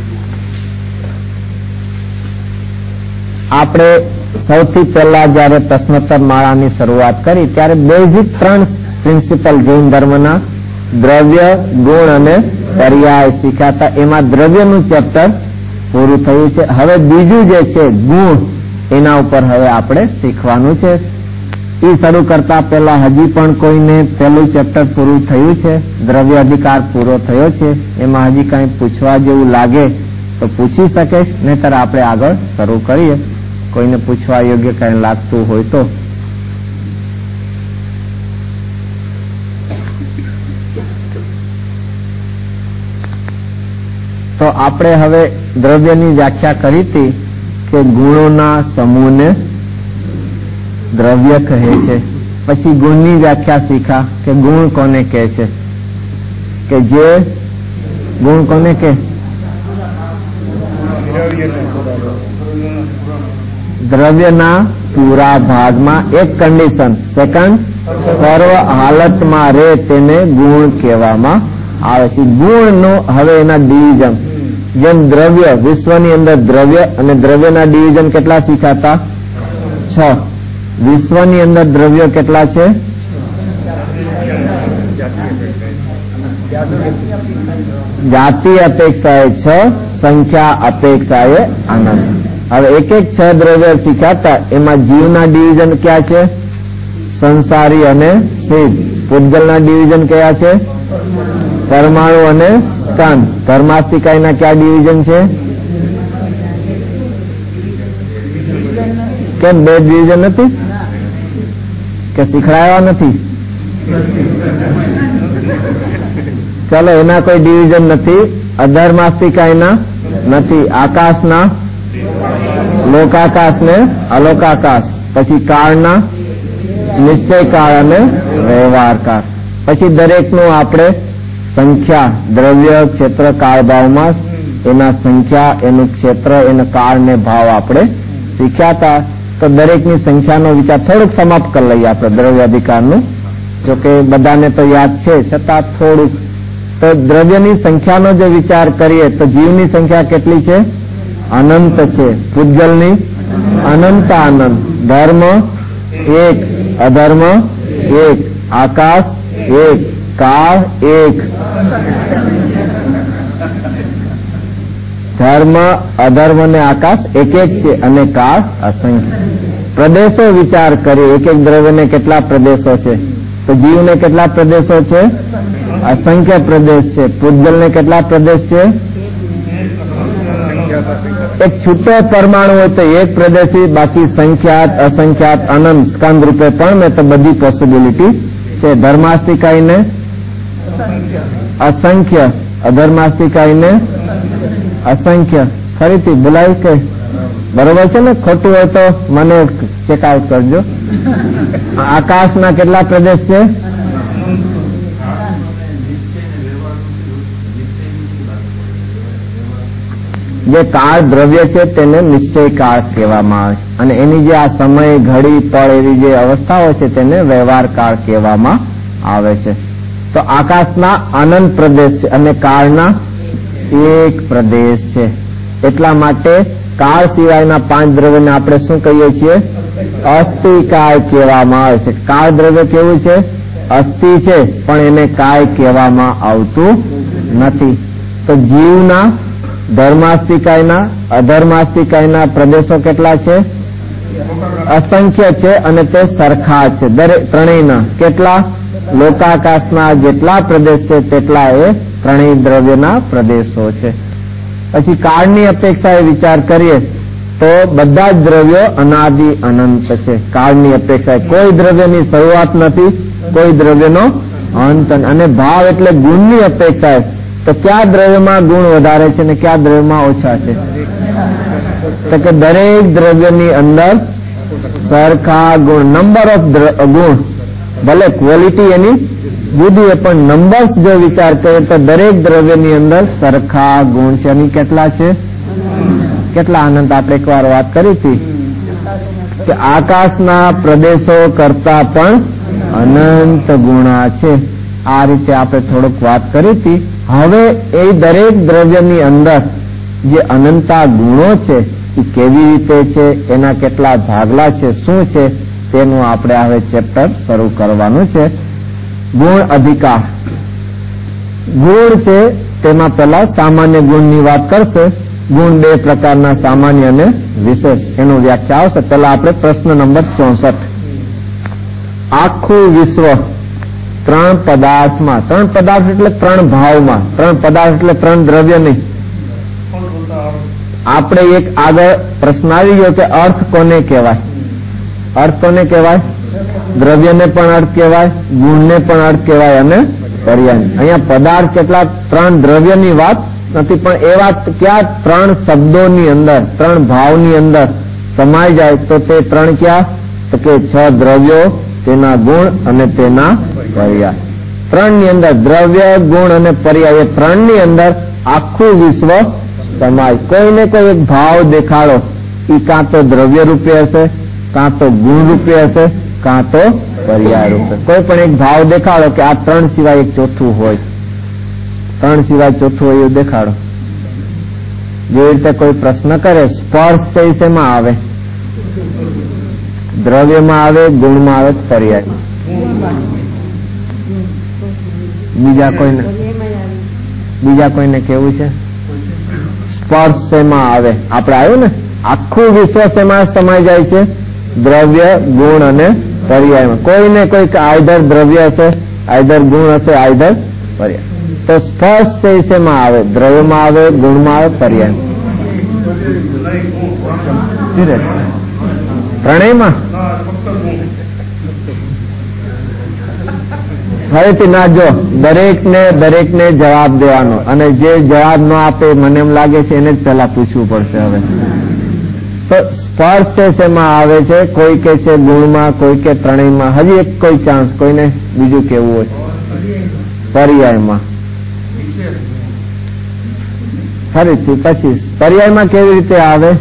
આપણે સૌથી પહેલા જયારે પ્રશ્નોત્તર માળાની શરૂઆત કરી ત્યારે બેઝિક 3 પ્રિન્સિપલ જૈન ધર્મના દ્રવ્ય, ગુણ અને પર્યાય શીખ્યા હતા. એમાં દ્રવ્યનું ચેપ્ટર પૂરું થયું છે. હવે બીજું જે છે ગુણ, એના ઉપર હવે આપણે શીખવાનું છે. એ શરૂ કરતા પહેલા હજી પણ કોઈને પહેલું ચેપ્ટર પૂરું થયું છે, દ્રવ્ય અધિકાર પૂરો થયો છે, એમાં હજી કંઈ પૂછવા જેવું લાગે તો પૂછી શકે, નહીતર આપણે આગળ શરૂ કરીએ. કોઈને પૂછવા યોગ્ય કંઈ લાગતું હોય તો. તો આપણે હવે દ્રવ્યની વ્યાખ્યા કરી હતી કે ગુણોના સમૂહને દ્રવ્ય કહે છે. પછી ગુણની વ્યાખ્યા શીખા કે ગુણ કોને કહે છે, કે જે ગુણ કોને કહે? દ્રવ્યના પૂરા ભાગમાં એક કન્ડિશન, સેકન્ડ, સર્વ હાલતમાં રે તેને ગુણ કહેવામાં આવે છે. ગુણનો હવે એના ડિવિઝન, જેમ દ્રવ્ય, વિશ્વની અંદર દ્રવ્ય અને દ્રવ્યના ડિવિઝન કેટલા શીખાતા? 6. વિશ્વની અંદર દ્રવ્ય કેટલા છે? જાતિ અપેક્ષાએ 6, સંખ્યા અપેક્ષાએ અનંત. હવે એક 6 દ્રવ્ય શીખાતા. એમાં જીવના ડિવિઝન ક્યાં છે? સંસારી અને સિદ્ધ. પૂતગલના ડિવિઝન કયા છે? પરમાણુ અને સ્કંદ. ધર્માસ્તિકાયના કયા ડિવિઝન છે? કેમ 2 ડિવિઝન નથી કે શીખડાયા નથી? ચલો, એના કોઈ ડિવિઝન નથી. અધર્માસ્તિકાયના નથી. આકાશના લોકાકાશ ને અલોકાકાશ. પછી કાળના નિશ્ચય કાળ અને વ્યવહાર કાળ. પછી દરેકનું આપણે સંખ્યા, દ્રવ્ય, ક્ષેત્ર, કાળ ભાવમાં એના સંખ્યા, એનું ક્ષેત્ર, એનો કાળ ને ભાવ આપણે શીખ્યા હતા. તો દરેકની સંખ્યાનો વિચાર થોડુંક સમાપ્ત કરી લઈએ આપણે દ્રવ્ય અધિકારનું. જોકે બધાને તો યાદ છે, છતાં થોડુંક. તો દ્રવ્યની સંખ્યાનો જો વિચાર કરીએ તો જીવની સંખ્યા કેટલી છે? અનંત છે. પૂતગલની અનંત અનંત. ધર્મ 1, અધર્મ 1, આકાશ 1, કાળ 1. ધર્મ, અધર્મ અને આકાશ એક છે અને કાળ અસંખ્ય. પ્રદેશો વિચાર કરીએ, એક દ્રવ્યને કેટલા પ્રદેશો છે? તો જીવને કેટલા પ્રદેશો છે? અસંખ્ય પ્રદેશ છે. પૂતગલને કેટલા પ્રદેશ છે? એક છૂટો પરમાણુ હોય તો એક પ્રદેશી, બાકી સંખ્યાત, અસંખ્યાત, અનંત, સ્કંદ રૂપે પણ મેં તો બધી પોસિબિલિટી છે. ધર્માસ્તિકાઈને અસંખ્ય, અધર્માસ્તિકાઈને અસંખ્ય, ફરીથી બોલાય કે બરોબર છે ને? ખોટું હોય તો મને ચેકઆઉટ કરજો. આકાશના કેટલા પ્રદેશ છે? જે કાળ દ્રવ્ય છે તેને નિશ્ચય કાળ કહેવામાં આવે છે, અને એની જે આ સમય ઘડી પળ એવી જે અવસ્થાઓ છે તેને વ્યવહાર કાળ કહેવામાં આવે છે. તો આકાશના અનંત પ્રદેશ છે અને કાળના એક પ્રદેશ છે. એટલા માટે કાળ સિવાયના 5 દ્રવ્યને આપણે શું કહીએ છીએ? અસ્થિ કાળ કહેવામાં આવે છે. કાળ દ્રવ્ય કેવું છે? અસ્થિ છે, પણ એને કાળ કહેવામાં આવતું નથી. તો જીવના ધર્માસ્તિકાયના અધર્માસ્તિકાયના પ્રદેશો કેટલા છે? અસંખ્ય છે, અને તે સરખા છે દરેક ત્રણેયના. કેટલા? લોકાકાશના જેટલા પ્રદેશ છે તેટલા એ ત્રણેય દ્રવ્યના પ્રદેશો છે. પછી કાળની અપેક્ષાએ વિચાર કરીએ તો બધા જ દ્રવ્યો અનાદિ અનંત છે. કાળની અપેક્ષાએ કોઈ દ્રવ્યની શરૂઆત નથી, કોઈ દ્રવ્યનો અંત. અને ભાવ એટલે ગુણની અપેક્ષાએ તો કયા દ્રવ્યમાં ગુણ વધારે છે ને કયા દ્રવ્યમાં ઓછા છે? તો કે દરેક દ્રવ્યની અંદર સરખા ગુણ, નંબર ઓફ ગુણ, ભલે ક્વોલિટી એની જુદી, પણ નંબર્સ જો વિચાર કરીએ તો દરેક દ્રવ્યની અંદર સરખા ગુણ છે. અને કેટલા છે? કેટલા અનંત? આપણે એકવાર વાત કરી હતી કે આકાશના પ્રદેશો કરતા પણ અનંત ગુણા છે. આ રીતે આપણે થોડુંક વાત કરી હતી. હવે એ દરેક દ્રવ્યની અંદર જે અનંતા ગુણો છે એ કેવી રીતે છે, એના કેટલા ભાગલા છે, શું છે, તેનું આપણે હવે ચેપ્ટર શરૂ કરવાનું છે. ગુણ અધિકાર. ગુણ છે તેમાં પહેલા સામાન્ય ગુણની વાત કરશે. ગુણ 2 પ્રકારના, સામાન્ય અને વિશેષ, એનું વ્યાખ્યા આવશે. પહેલા આપણે પ્રશ્ન નંબર 64. આખું વિશ્વ 3 પદાર્થમાં, 3 પદાર્થ એટલે 3 ભાવમાં, 3 પદાર્થ એટલે 3 દ્રવ્ય નહીં. આપણે એક આગળ પ્રશ્ન આવી ગયો કે અર્થ કોને કહેવાય? અર્થ કોને કહેવાય? દ્રવ્યને પણ અર્થ કહેવાય, ગુણને પણ અર્થ કહેવાય, અને પર્યાય. અહીંયા પદાર્થ કેટલા? 3 દ્રવ્યની વાત નથી, પણ એ વાત ક્યાં? 3 શબ્દોની અંદર, 3 ભાવની અંદર સમાઈ જાય તો તે 3 ક્યાં? તો કે 6 દ્રવ્યો, તેના ગુણ અને તેના પર્યાય. 3 ની અંદર દ્રવ્ય, ગુણ અને પર્યાય, એ 3 ની અંદર આખું વિશ્વ સમાય. કોઈને કોઈ એક ભાવ દેખાડો, એ કાં તો દ્રવ્ય રૂપે હશે, કાં તો ગુણ રૂપે હશે, કાં તો પર્યાય રૂપે. કોઈ પણ એક ભાવ દેખાડો કે આ 3 સિવાય એક ચોથું હોય, 3 સિવાય ચોથું હોય એવું દેખાડો. જેવી રીતે કોઈ પ્રશ્ન કરે, સ્પર્શ છે એ શેમાં આવે? દ્રવ્યમાં આવે, ગુણમાં આવે, પર્યાય. બીજા કોઈને કેવું છે? સ્પર્શ શેમાં આવે? આપણે આવ્યું ને, આખું વિશ્વ શેમાં સમાઈ જાય છે? દ્રવ્ય, ગુણ અને પર્યાયમાં. કોઈને કોઈક આઈધર દ્રવ્ય હશે, આઈધર ગુણ હશે, આઈધર પર્યાય. તો સ્પર્શ છે એ શેમાં આવે? દ્રવ્યમાં આવે, ગુણમાં આવે, પર્યાયમાં. ત્રણેયમાં? ફરીથી ના, જો દરેકને જવાબ દેવાનો, અને જે જવાબ ન આપે મને એમ લાગે છે એને જ પહેલા પૂછવું પડશે. હવે તો સ્પર્શ છે શેમાં આવે છે? કોઈ કે છે ગુણમાં, કોઈ કે ત્રણેયમાં. હજી એક કોઈ ચાન્સ, કોઈને બીજું કેવું હોય? પર્યાયમાં. ફરીથી પછી પર્યાયમાં કેવી રીતે આવે?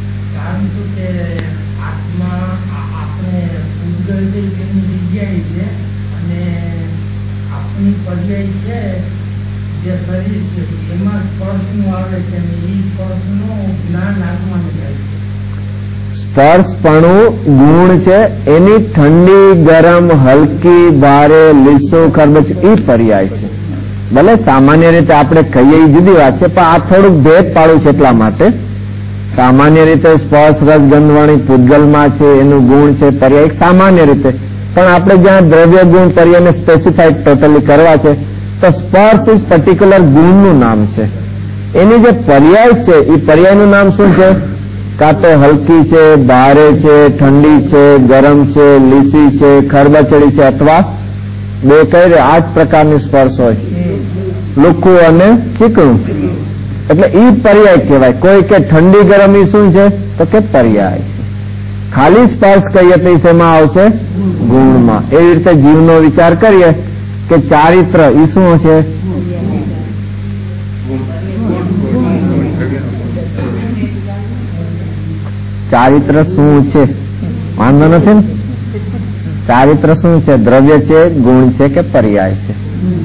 સ્પર્શપણું ગુણ છે, એની ઠંડી, ગરમ, હલકી, ભારે, લીસું, ખરબચ, એ પર્યાય છે. ભલે સામાન્ય રીતે આપણે કહીએ એ જુદી વાત છે, પણ આ થોડુંક ભેદ પાડું છે. એટલા માટે સામાન્ય રીતે સ્પર્શ, રસ, ગંધવાણી પૂતગલમાં છે, એનું ગુણ છે, પર્યાય સામાન્ય રીતે. પણ આપણે જ્યાં દ્રવ્ય, ગુણ, પર્યાયને સ્પેસિફાઈડ ટોટલી કરવા છે, તો સ્પર્શ ઇઝ પર્ટિક્યુલર ગુણનું નામ છે. એની જે પર્યાય છે એ પર્યાયનું નામ શું છે? કાં તો હલકી છે, ભારે છે, ઠંડી છે, ગરમ છે, લીસી છે, ખરબચડી છે, અથવા 2 કઈ 8 પ્રકારની સ્પર્શ હોય, લુખું અને ચીકણું. એટલે ઈ પર્યાય કહેવાય. કોઈ કે ઠંડી ગરમ ઈ શું છે? તો કે પર્યાય છે. ખાલી સ્પર્શ કહીએ તો શેમાં આવશે? ગુણમાં. એવી રીતે જીવનો વિચાર કરીએ કે ચારિત્ર ઈ શું હશે? ચારિત્ર શું છે? વાંધો નથી ને? ચારિત્ર શું છે? દ્રવ્ય છે, ગુણ છે કે પર્યાય છે?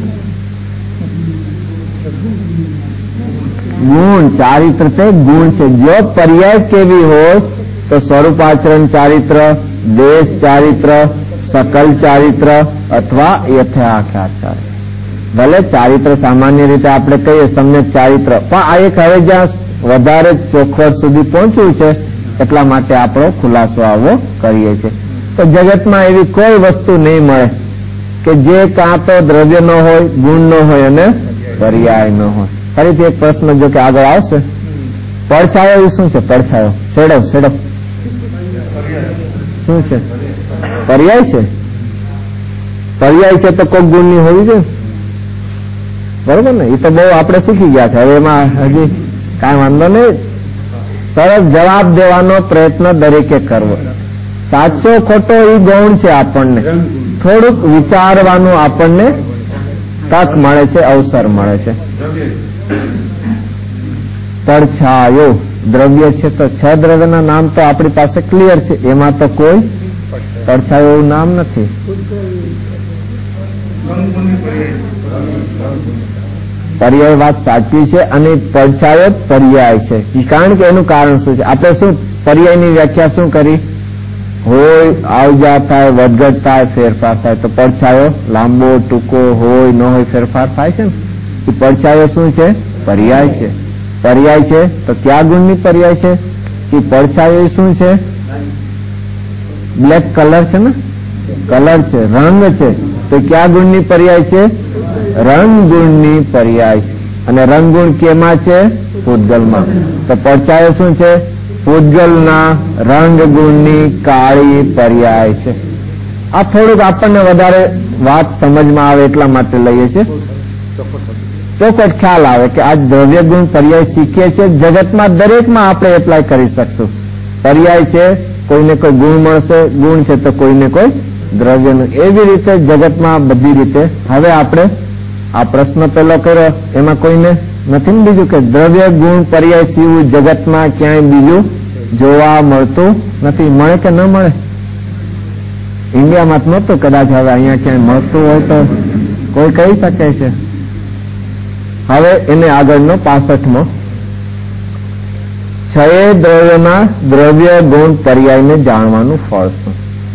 ગુણ. ચારિત્ર તે ગુણ છે. જો પર્યાય કેવી હોય તો સ્વરૂપાચરણ ચારિત્ર, દેશ ચારિત્ર, સકલ ચારિત્ર અથવા યથાખ્યાત ચારિત્ર. ભલે ચારિત્ર સામાન્ય રીતે આપણે કહીએ સમ્યક ચારિત્ર, પણ આ એક હવે જ્યાં વધારે ચોખવટ સુધી પહોંચ્યું છે એટલા માટે આપણો ખુલાસો આવો કરીએ છીએ. તો જગતમાં એવી કોઈ વસ્તુ નહીં મળે કે જે કાં તો દ્રવ્ય ન હોય, ગુણ ન હોય અને પર્યાય ન હોય. ફરીથી એક પ્રશ્ન જો કે આગળ આવશે, પડછાયો એ શું છે? પડછાયો, શેડો, શેડો શું છે? પર્યાય છે. પર્યાય છે તો કોઈક ગુણની હોવી જોઈએ, બરોબર ને? એ તો બહુ આપણે શીખી ગયા છે, હવે એમાં હજી કાંઈ વાંધો નહીં. સરસ જવાબ દેવાનો પ્રયત્ન દરેકે કરવો. સાચો ખોટો એ ગૌણ છે. આપણને થોડુંક વિચારવાનું આપણને તક મળે છે, અવસર મળે છે. પડછાયો દ્રવ્ય છે તો 6 દ્રવ્યના નામ તો આપણી પાસે ક્લિયર છે, એમાં તો કોઈ પડછાયો એવું નામ નથી. પર્યાય વાત સાચી છે અને પડછાયો પર્યાય છે, કારણ કે એનું કારણ શું છે? આપણે શું પર્યાયની વ્યાખ્યા શું કરી? હોય, આવજા થાય, વધઘટ થાય, ફેરફાર થાય. તો પડછાયો લાંબો ટૂંકો હોય ન હોય ફેરફાર થાય છે ને. એ પડછાયો શું છે? પર્યાય છે. પર્યાય છે તો કયા ગુણની પર્યાય છે? એ પડછાયો શું છે? બ્લેક કલર છે ને, કલર છે, રંગ છે. તો કયા ગુણની પર્યાય છે? રંગ ગુણની પર્યાય છે. અને રંગ ગુણ કેમાં છે? પૂતગલમાં. તો પડછાયો શું છે? પૂતગલના રંગ ગુણની કાળી પર્યાય છે. આ થોડુંક આપણને વધારે વાત સમજમાં આવે એટલા માટે લઈએ છીએ, ચોક્કસ ખ્યાલ આવે કે આ દ્રવ્ય ગુણ પર્યાય શીખીએ છીએ. જગતમાં દરેકમાં આપણે એપ્લાય કરી શકશું. પર્યાય છે, કોઈને કોઈ ગુણ મળશે, ગુણ છે તો કોઈને કોઈ દ્રવ્યનું. એવી રીતે જગતમાં બધી રીતે. હવે આપણે આ પ્રશ્ન પેલો કર્યો, એમાં કોઈને નથી ને બીજું કે દ્રવ્ય ગુણ પર્યાય સિવાય જગતમાં ક્યાંય બીજું જોવા મળતું નથી. મળે કે ન મળે? ઇન્ડિયામાં જ નહોતું, કદાચ હવે અહીંયા ક્યાંય મળતું હોય તો કોઈ કહી શકે છે. હવે એને આગળનો 65મો, 6 દ્રવ્યના દ્રવ્ય ગુણ પર્યાયને જાણવાનું ફળ શું?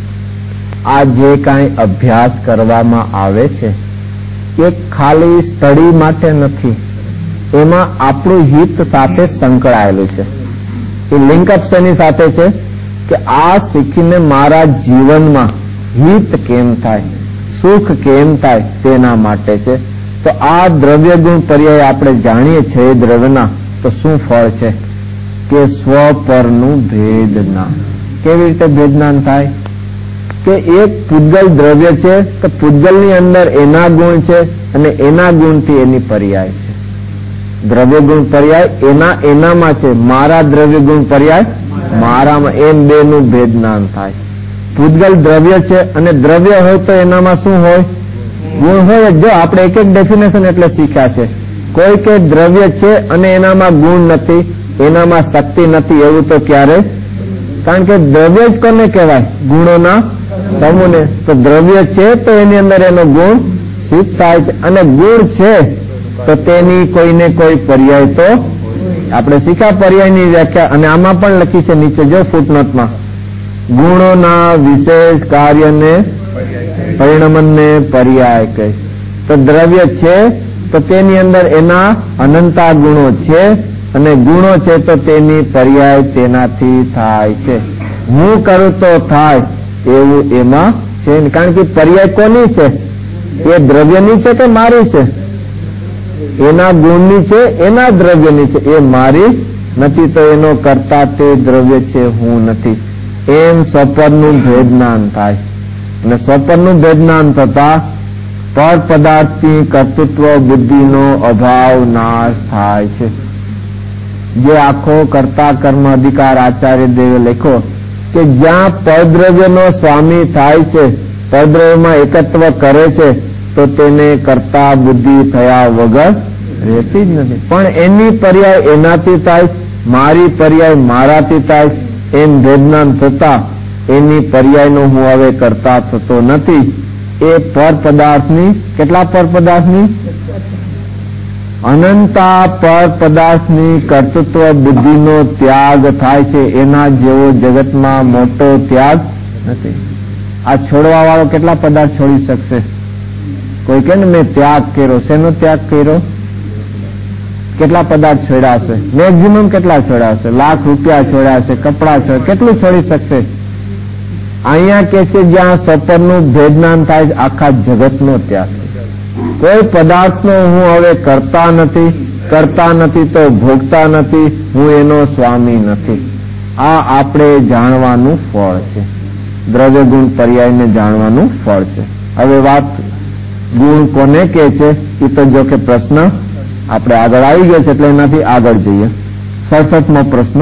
આ જે કાંઈ અભ્યાસ કરવામાં આવે છે એ ખાલી સ્ટડી માટે નથી, એમાં આપણું હિત સાથે સંકળાયેલું છે. એ લિંકઅપ શેની સાથે છે કે આ શીખીને મારા જીવનમાં હિત કેમ થાય, સુખ કેમ થાય તેના માટે છે. તો આ દ્રવ્ય ગુણ પર્યાય આપણે જાણીએ છીએ દ્રવ્યના, તો શું ફળ છે કે સ્વ પરનું ભેદના. કેવી રીતે ભેદનાન થાય? કે એક પૂતગલ દ્રવ્ય છે તો પૂતગલની અંદર એના ગુણ છે અને એના ગુણથી એની પર્યાય છે. દ્રવ્ય ગુણ પર્યાય એનામાં છે, મારા દ્રવ્ય ગુણ પર્યાય મારામાં, એમ બેનું ભેદનાન થાય. પૂતગલ દ્રવ્ય છે અને દ્રવ્ય હોય તો એનામાં શું હોય? ગુણ હોય. જો આપણે એક એક ડેફિનેશન એટલે શીખ્યા છે. કોઈ કે દ્રવ્ય છે અને એનામાં ગુણ નથી, એનામાં શક્તિ નથી, એવું તો ક્યારે? કારણ કે દ્રવ્ય જ કોને કહેવાય? ગુણોના સમૂહને. તો દ્રવ્ય છે તો એની અંદર એનો ગુણ સિદ્ધ થાય છે, અને ગુણ છે તો તેની કોઈને કોઈ પર્યાય તો આપણે શીખ્યા પર્યાયની વ્યાખ્યા, અને આમાં પણ લખી છે નીચે જો ફૂટનોટમાં, ગુણોના વિશેષ કાર્યને પરિણમનને પર્યાય કહે. તો દ્રવ્ય છે તો તેની અંદર એના અનંતા ગુણો છે, અને ગુણો છે તો તેની પર્યાય તેનાથી થાય છે. હું કરું તો થાય એવું એમાં છે. કારણ કે પર્યાય કોની છે? એ દ્રવ્યની છે કે મારી છે? એના ગુણની છે, એના દ્રવ્યની છે. એ મારી નથી તો એનો કરતા તે દ્રવ્ય છે, હું નથી. એમ સ્વપરનું ભેદનાન થાય. અને સ્વપરનું ભેદનાન થતા પર પદાર્થની કર્તૃત્વ બુદ્ધિનો અભાવ નાશ થાય છે. જે આખો કર્તા કર્મ અધિકાર આચાર્ય દેવે લખ્યો કે જ્યાં પરદ્રવ્યનો સ્વામી થાય છે, પરદ્રવ્યમાં એકત્વ કરે છે, તો તેને કર્તા બુદ્ધિ થયા વગર રહેતી જ નથી. પણ એની પર્યાય એનાથી થાય, મારી પર્યાય મારાથી થાય, એમ વેદનાન થતા એની પર્યાયનો હું હવે કરતા થતો નથી. એ પર પદાર્થની, કેટલા પર પદાર્થની? અનંતા પર પદાર્થની કર્તૃત્વ બુદ્ધિનો ત્યાગ થાય છે. એના જેવો જગતમાં મોટો ત્યાગ નથી. આ છોડવા વાળો કેટલા પદાર્થ છોડી શકશે? કોઈ કે ને મેં ત્યાગ કર્યો. શેનો ત્યાગ કર્યો? કેટલા પદાર્થ છોડ્યા હશે? મેક્ઝિમમ કેટલા છોડ્યા હશે? લાખ રૂપિયા છોડ્યા હશે, કપડા છોડ્યા, કેટલું છોડી શકશે? અહીંયા કે છે જ્યાં સપરનું ભેદનાન થાય, આખા જગતનો ત્યાગ. કોઈ પદાર્થનો હું હવે કરતા નથી, કરતા નથી તો ભોગતા નથી, હું એનો સ્વામી નથી. આ આપણે જાણવાનું ફળ છે. દ્રવ્ય ગુણ પર્યાયને જાણવાનું ફળ છે. હવે વાત ગુણ કોને કે છે એ તો જો કે પ્રશ્ન આપણે આગળ આવી ગયો છે એટલે એનાથી આગળ જઈએ. 67મો પ્રશ્ન,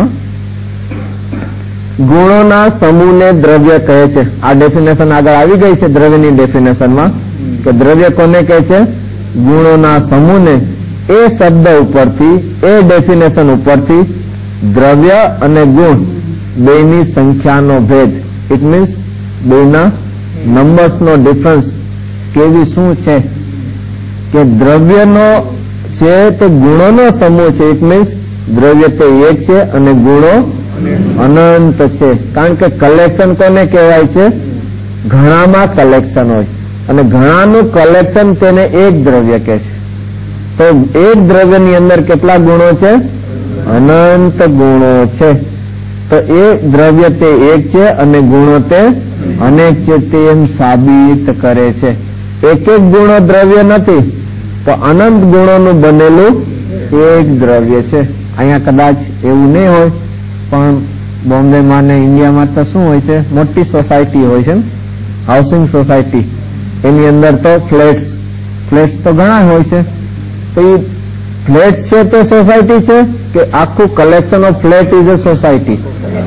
ગુણોના સમૂહને દ્રવ્ય કહે છે. આ ડેફિનેશન આગળ આવી ગઈ છે દ્રવ્યની ડેફિનેશનમાં કે દ્રવ્ય કોને કહે છે? ગુણોના સમૂહને. એ શબ્દ ઉપરથી, એ ડેફિનેશન ઉપરથી દ્રવ્ય અને ગુણ બેની સંખ્યાનો ભેદ, ઇટ મીન્સ બેના નંબર્સનો ડિફરન્સ કેવી શું છે કે દ્રવ્યનો છે તે ગુણોનો સમૂહ છે. ઇટ મીન્સ દ્રવ્ય તે એક છે અને ગુણો અનંત છે. કારણ કે કલેક્શન કોને કહેવાય છે? ઘણામાં કલેક્શન હોય અને ઘણાનું કલેક્શન તેને એક દ્રવ્ય કહે છે. તો એક દ્રવ્યની અંદર કેટલા ગુણો છે? અનંત ગુણો છે. તો એ દ્રવ્ય તે એક છે અને ગુણો તે અનેક છે, તેમ સાબિત કરે છે. એક એક ગુણો દ્રવ્ય નથી, તો અનંત ગુણોનું બનેલું એક દ્રવ્ય છે. અહીંયા કદાચ એવું નહીં હોય, પણ બોમ્બેમાં ને ઇન્ડિયામાં તો શું હોય છે? મોટી સોસાયટી હોય છે, હાઉસિંગ સોસાયટી. એની અંદર તો ફ્લેટ્સ તો ઘણા હોય છે. તો એ ફ્લેટ્સ છે તો સોસાયટી છે કે આખું collection of flat is a society?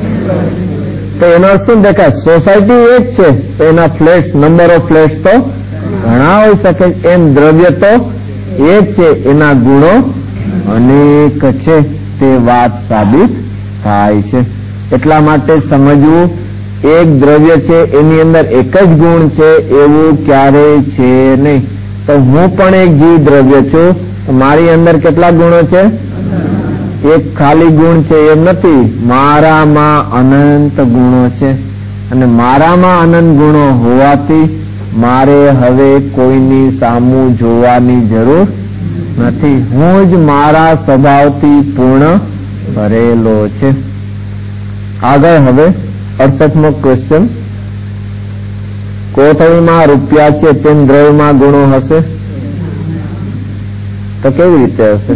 તો એનો શું દેખાય? સોસાયટી એક છે તો એના ફ્લેટ્સ, નંબર ઓફ ફ્લેટ્સ તો ઘણા હોઈ શકે. એમ દ્રવ્ય તો એક છે, એના ગુણો અનેક છે, તે વાત સાબિત થાય છે. એટલા માટે સમજવું, એક દ્રવ્ય છે એની અંદર એક જ ગુણ છે એવું ક્યારેય છે નહીં. તો હું પણ એક જીવ દ્રવ્ય છું, મારી અંદર કેટલા ગુણો છે? એક ખાલી ગુણ છે એમ નથી, મારામાં અનંત ગુણો છે. અને મારામાં અનંત ગુણો હોવાથી મારે હવે કોઈની સામું જોવાની જરૂર નથી. હું જ મારા સ્વભાવથી પૂર્ણ ભરેલો છે. આગળ હવે 68મો ક્વેશ્ચન, કોથળીમાં રૂપિયા છે તેમ દ્રવ્યમાં ગુણો હશે? તો કેવી રીતે હશે?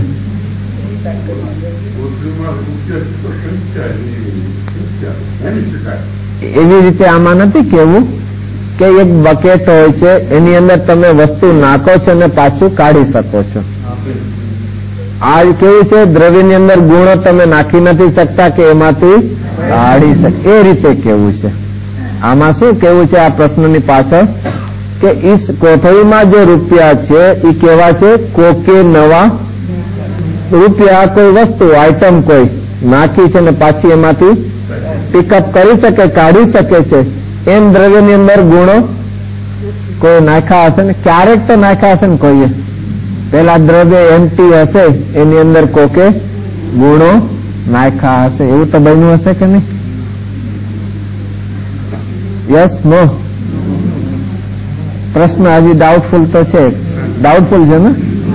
એવી રીતે આમાં નથી કેવું કે એક બકેટ હોય છે, એની અંદર તમે વસ્તુ નાખો છો અને પાછું કાઢી શકો છો. આ કેવું છે? દ્રવ્યની અંદર ગુણો તમે નાખી નથી શકતા કે એમાંથી કાઢી શકે, એ રીતે કેવું છે. આમાં શું કેવું છે આ પ્રશ્નની પાછળ કે ઈસ કોથળીમાં જે રૂપિયા છે એ કેવા છે? કોકે નવા રૂપિયા, કોઈ વસ્તુ આઈટમ કોઈ નાખી છે ને પાછી એમાંથી પિકઅપ કરી શકે, કાઢી શકે છે. એમ દ્રવ્યની અંદર ગુણો કોઈ નાખ્યા હશે ને, ક્યારેક તો નાખ્યા હશે ને કોઈએ. પેલા દ્રવ્ય એમ્પ્ટી હશે, એની અંદર કોકે ગુણો નાખ્યા હશે. એવું તો બન્યું હશે કે નહીં? Yes, no? પ્રશ્ન હજી ડાઉટફુલ તો છે. ડાઉટફુલ છે ને?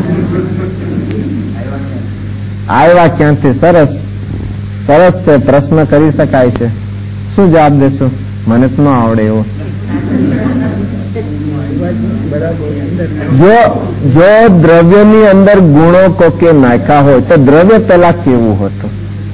આવ્યા ક્યાંથી? સરસ સરસ છે, પ્રશ્ન કરી શકાય છે. શું જવાબ દેશો? મને તો ન આવડે એવો. જો દ્રવ્યની અંદર ગુણો કોકે નાખ્યા હોય તો દ્રવ્ય પેલા કેવું હતું,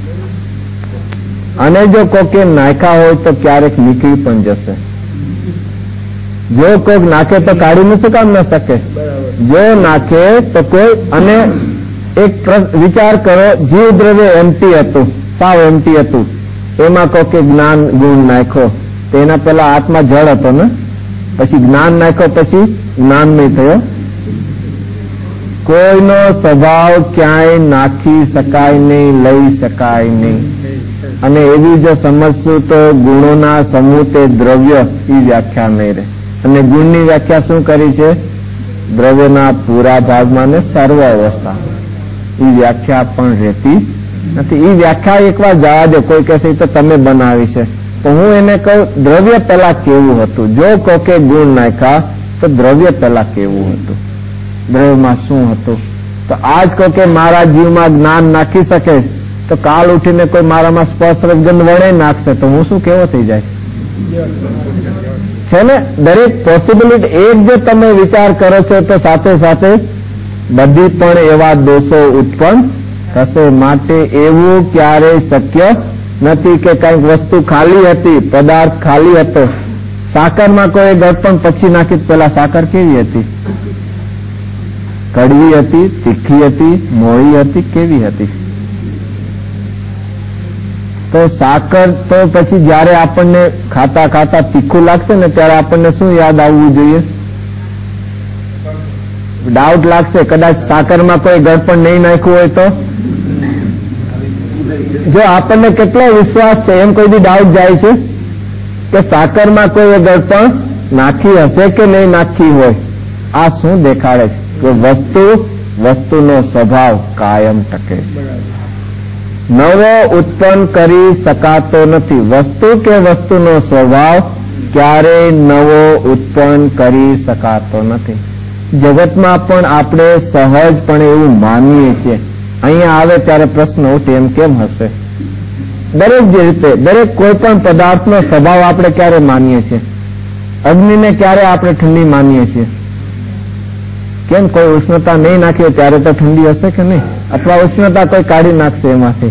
અને જો કોકે નાખ્યા હોય તો ક્યારેક નીકળી પણ જશે. જો કોઈક નાખે તો કાઢી ન શું કામ ન શકે? જો નાખે તો કોઈ, અને એક વિચાર કરો, જીવ દ્રવ્ય એમ્પ્ટી હતું, સાવ એમ્પ્ટી હતું, એમાં કહો કે જ્ઞાન ગુણ નાખ્યો, તો એના પેલા આત્મા જળ હતો ને, પછી જ્ઞાન નાખ્યો, પછી જ્ઞાન નહીં થયો. કોઈનો સ્વભાવ ક્યાંય નાખી શકાય નહીં, લઈ શકાય નહીં. અને એવી જો સમજશું તો ગુણોના સમૂહ તે દ્રવ્ય એ વ્યાખ્યા નહીં રહે. અને ગુણની વ્યાખ્યા શું કરી છે? દ્રવ્યના પૂરા ભાગમાં ને સર્વ અવસ્થા. એ વ્યાખ્યા પણ રહેતી નથી. એ વ્યાખ્યા એકવાર જવા દો. કોઈ કહેશે તો તમે બનાવી છે, તો હું એને કહું દ્રવ્ય પેલા કેવું હતું. જો કહો કે ગુણ નાખ્યા, તો દ્રવ્ય પેલા કેવું હતું, દ્રવ્યમાં શું હતું. તો આજ કહો કે મારા જીવમાં જ્ઞાન નાખી શકે, તો કાલ ઉઠીને કોઈ મારામાં સ્પર્શ રસગંધ વળે નાખશે, તો હું શું કેવો થઈ જાય છે ને. દરેક પોસિબિલિટી એક જો તમે વિચાર કરો છો, તો સાથે સાથે બધી પણ એવા દોષો ઉત્પન્ન થશે. માટે એવું ક્યારેય શક્ય નથી કે કંઈક વસ્તુ ખાલી હતી, પદાર્થ ખાલી હતો. સાકરમાં કોઈ ગળપણ પછી નાખી, પેલા સાકર કેવી હતી? કડવી હતી, તીખી હતી, મોળી હતી, કેવી હતી? તો સાકર તો પછી જયારે આપણને ખાતા ખાતા તીખું લાગશે ને, ત્યારે આપણને શું યાદ આવવું જોઈએ? ડાઉટ લાગશે. કદાચ સાકરમાં કોઈ ગળપણ નહીં નાખ્યું હોય તો જો આપણને કેટલો વિશ્વાસ છે, એમ કોઈ દી ડાઉટ જાય છે કે સાકરમાં કોઈ ગળપણ નાખી હશે કે નહીં નાખી હોય? આ શું દેખાડે છે? કે વસ્તુનો સ્વભાવ કાયમ ટકે છે, નવો ઉત્પન્ન કરી શકાતો નથી. વસ્તુ કે વસ્તુનો સ્વભાવ ક્યારેય નવો ઉત્પન્ન કરી શકાતો નથી. જગતમાં પણ આપણે સહજપણે એવું માનીએ છીએ. અહીંયા આવે ત્યારે પ્રશ્ન ઉઠે, એમ કેમ હશે? દરેક જે રીતે દરેક કોઈ પણ પદાર્થનો સ્વભાવ આપણે ક્યારે માનીએ છીએ? અગ્નિને ક્યારે આપણે ઠંડી માનીએ છીએ? કેમ? કોઈ ઉષ્ણતા નહીં નાખી ત્યારે તો ઠંડી હશે કે નહીં? અથવા ઉષ્ણતા કોઈ કાઢી નાખશે એમાંથી?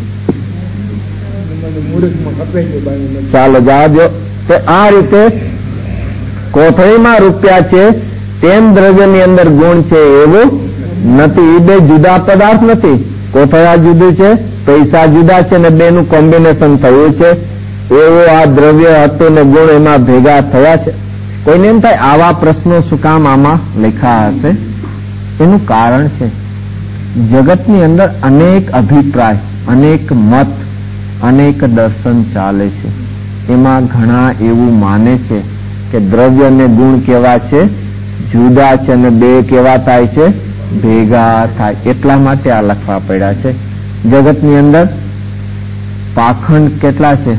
ચાલો જવા દો. તો આ રીતે કોથળીમાં રૂપિયા છે, તેમ દ્રવ્યની અંદર ગુણ છે એવું નથી. એ બે જુદા પદાર્થ નથી. કોથળા જુદું છે, પૈસા જુદા છે, ને બેનું કોમ્બિનેશન થયું છે. એવું આ દ્રવ્ય હતું ને ગુણ એમાં ભેગા થયા છે. કોઈને એમ થાય આવા પ્રશ્નો શું કામ આમાં લખ્યા હશે? એનું કારણ છે, જગતની અંદર અનેક અભિપ્રાય, અનેક મત, અનેક દર્શન ચાલે છે. એમાં ઘણા એવું માને છે કે દ્રવ્ય અને ગુણ કેવા છે? જુદા છે, અને બે કેવા થાય છે? ભેગા થાય. એટલા માટે આ લખવા પડ્યા છે. જગતની અંદર પાખંડ કેટલા છે?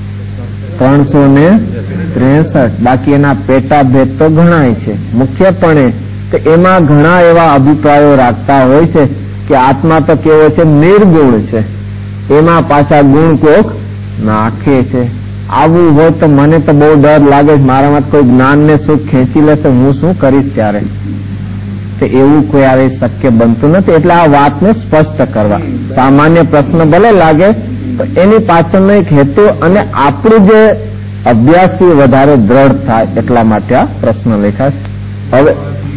363. બાકી એના પેટા ભેદ તો ઘણાય છે. મુખ્યપણે કે એમાં ઘણા એવા અભિપ્રાયો રાખતા હોય છે કે આત્મા તો કેવો છે? નિર્ગુણ છે. એમાં પાછા ગુણ કોક નાખે છે. આવું હોય તો મને તો બહુ ડર લાગે છે, મારામાં કોઈ જ્ઞાનને સુખ ખેંચી લેશે, હું શું કરીશ ત્યારે? તો એવું કોઈ આવે શક્ય બનતું નથી. એટલે આ વાતને સ્પષ્ટ કરવા. સામાન્ય પ્રશ્ન ભલે લાગે, તો એની પાછળનો એક હેતુ અને આપણું જે અભ્યાસથી વધારે દ્રઢ થાય એટલા માટે આ પ્રશ્ન લખ્યા છે. હવે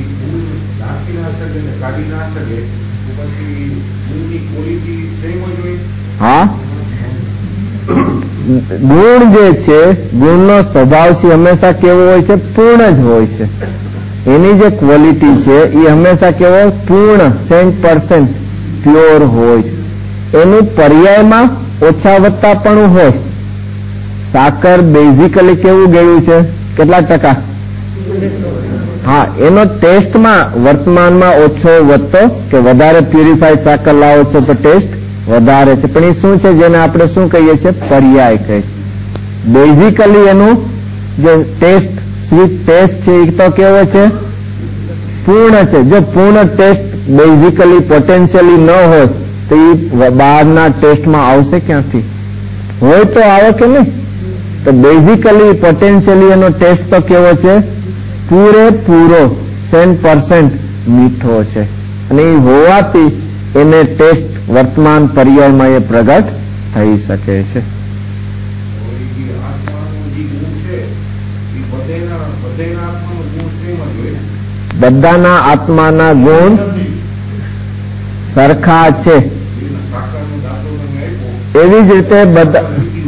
હા, ગુણ જે છે, ગુણનો સ્વભાવ છે હંમેશા કેવો હોય છે? પૂર્ણ જ હોય છે. એની જે ક્વોલિટી છે એ હંમેશા કેવો? પૂર્ણ, 100% પ્યોર હોય. એનું પર્યાયમાં ઓછા વત્તા પણ હોય. સાકર બેઝિકલી કેવું ગયું છે? કેટલા ટકા? હા, એનો ટેસ્ટમાં વર્તમાનમાં ઓછો વધતો કે વધારે પ્યુરિફાઈડ સાકર લાવો છો તો ટેસ્ટ વધારે છે. પણ એ શું છે? જેને આપણે શું કહીએ છીએ? પર્યાય કહીએ. બેઝિકલી એનું જે ટેસ્ટ, સ્વીટ ટેસ્ટ છે એ તો કેવો છે? પૂર્ણ છે. જો પૂર્ણ ટેસ્ટ બેઝિકલી પોટેન્શિયલી ન હોય તો એ બહારના ટેસ્ટમાં આવશે ક્યાંથી? હોય તો આવે કે નહીં? તો બેઝિકલી પોટેન્શિયલી એનો ટેસ્ટ તો કેવો છે? પૂરેપૂરો 100% મીઠો છે. અને એ હોવાથી એને ટેસ્ટ વર્તમાન પર્યાયમાં એ પ્રગટ થઈ શકે છે. બધાના આત્માના ગુણ સરખા છે. એવી જ રીતે બધા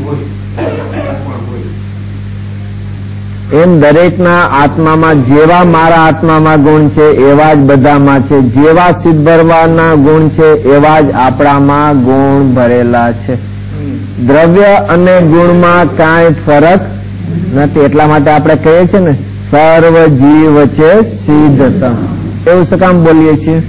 એમ દરેકના આત્મામાં જેવા મારા આત્મામાં ગુણ છે એવા જ બધામાં છે. જેવા સિદ્ધ ભરવાના ગુણ છે એવા જ આપણામાં ગુણ ભરેલા છે. દ્રવ્ય અને ગુણમાં કાંઈ ફરક નથી. એટલા માટે આપણે કહીએ છીએ ને સર્વ જીવ છે સિદ્ધ સમ. એવું શું કામ બોલીએ છીએ?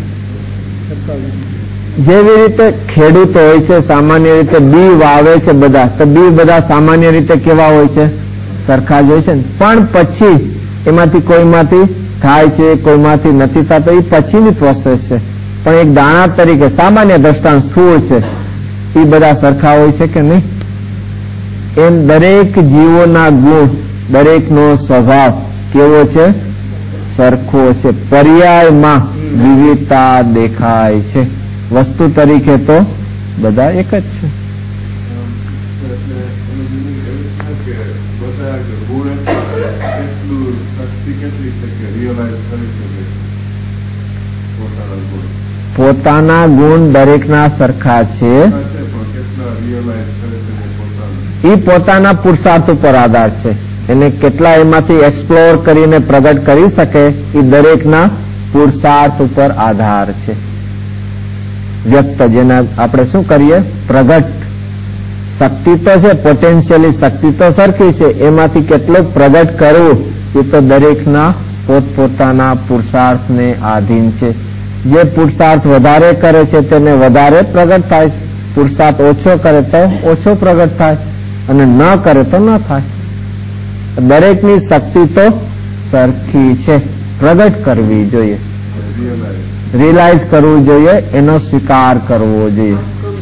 જેવી રીતે ખેડૂતો હોય છે સામાન્ય રીતે બી વાવે છે બધા, તો બી બધા સામાન્ય રીતે કેવા હોય છે? સરખા જ હોય છે ને. પણ પછી એમાંથી કોઈમાંથી થાય છે કોઈમાંથી નથી થતો, એ પછીની પ્રોસેસ છે. પણ એક દાણા તરીકે સામાન્ય દ્રષ્ટાંત સ્થૂળ છે, એ બધા સરખા હોય છે કે નહીં? એમ દરેક જીવોના ગુણ, દરેકનો સ્વભાવ કેવો છે? સરખો છે. પર્યાયમાં વિવિધતા દેખાય છે. વસ્તુ તરીકે તો બધા એક જ છે. પોતાના ગુણ દરેકના સરખા છે. એ પોતાના પુરુષાર્થ ઉપર આધાર છે. એને કેટલા એમાંથી એક્સપ્લોર કરીને પ્રગટ કરી શકે એ દરેકના પુરુષાર્થ ઉપર આધાર છે. વ્યક્ત જેના આપણે શું કરીએ? પ્રગટ. શક્તિ તો છે, પોટેન્શિયલી શક્તિ તો સરખી છે, એમાંથી કેટલું પ્રગટ કરવું એ તો દરેકના પોતપોતાના પુરુષાર્થને આધીન છે. જે પુરુષાર્થ વધારે કરે છે તેને વધારે પ્રગટ થાય છે, પુરુષાર્થ ઓછો કરે તો ઓછો પ્રગટ થાય, અને ન કરે તો ન થાય. દરેકની શક્તિ તો સરખી છે. પ્રગટ કરવી જોઈએ, રિયલાઇઝ કરવું જોઈએ, એનો સ્વીકાર કરવો જોઈએ.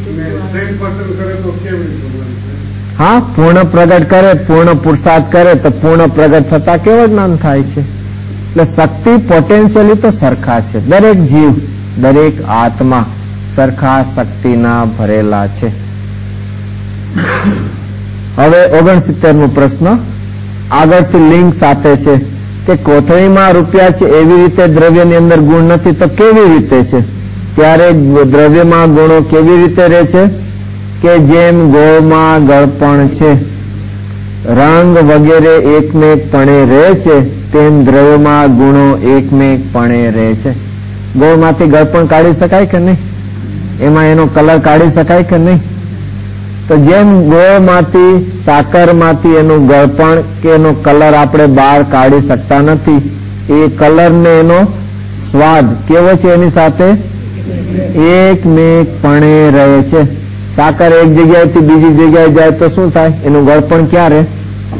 હા, પૂર્ણ પ્રગટ કરે, પૂર્ણ પુરુષાર્થ કરે તો પૂર્ણ પ્રગટ થતા કેવો જ્ઞાન થાય છે. એટલે શક્તિ પોટેન્શિયલી તો સરખા છે. દરેક જીવ, દરેક આત્મા સરખા શક્તિના ભરેલા છે. હવે 69મો પ્રશ્ન આગળથી લિંક સાથે છે કે કોથળીમાં રૂપિયા છે એવી રીતે દ્રવ્યની અંદર ગુણ નથી તો કેવી રીતે છે? ત્યારે દ્રવ્યમાં ગુણો કેવી રીતે રહે છે? કે જેમ ગોળમાં ગળપણ છે, રંગ વગેરે એકમેકપણે રહે છે, તેમ દ્રવ્યમાં ગુણો એકમેકપણે રહે છે. ગોળમાંથી ગળપણ કાઢી શકાય કે નહીં? એમાં એનો કલર કાઢી શકાય કે નહીં? તો જેમ ગોળમાંથી, સાકરમાંથી એનું ગળપણ કે એનો કલર આપણે બહાર કાઢી શકતા નથી, એ કલર ને એનો સ્વાદ કેવો છે એની સાથે એકમેકપણે રહે છે. સાકર એક જગ્યાએથી બીજી જગ્યાએ જાય તો શું થાય? એનું ગળપણ ક્યાં રહે?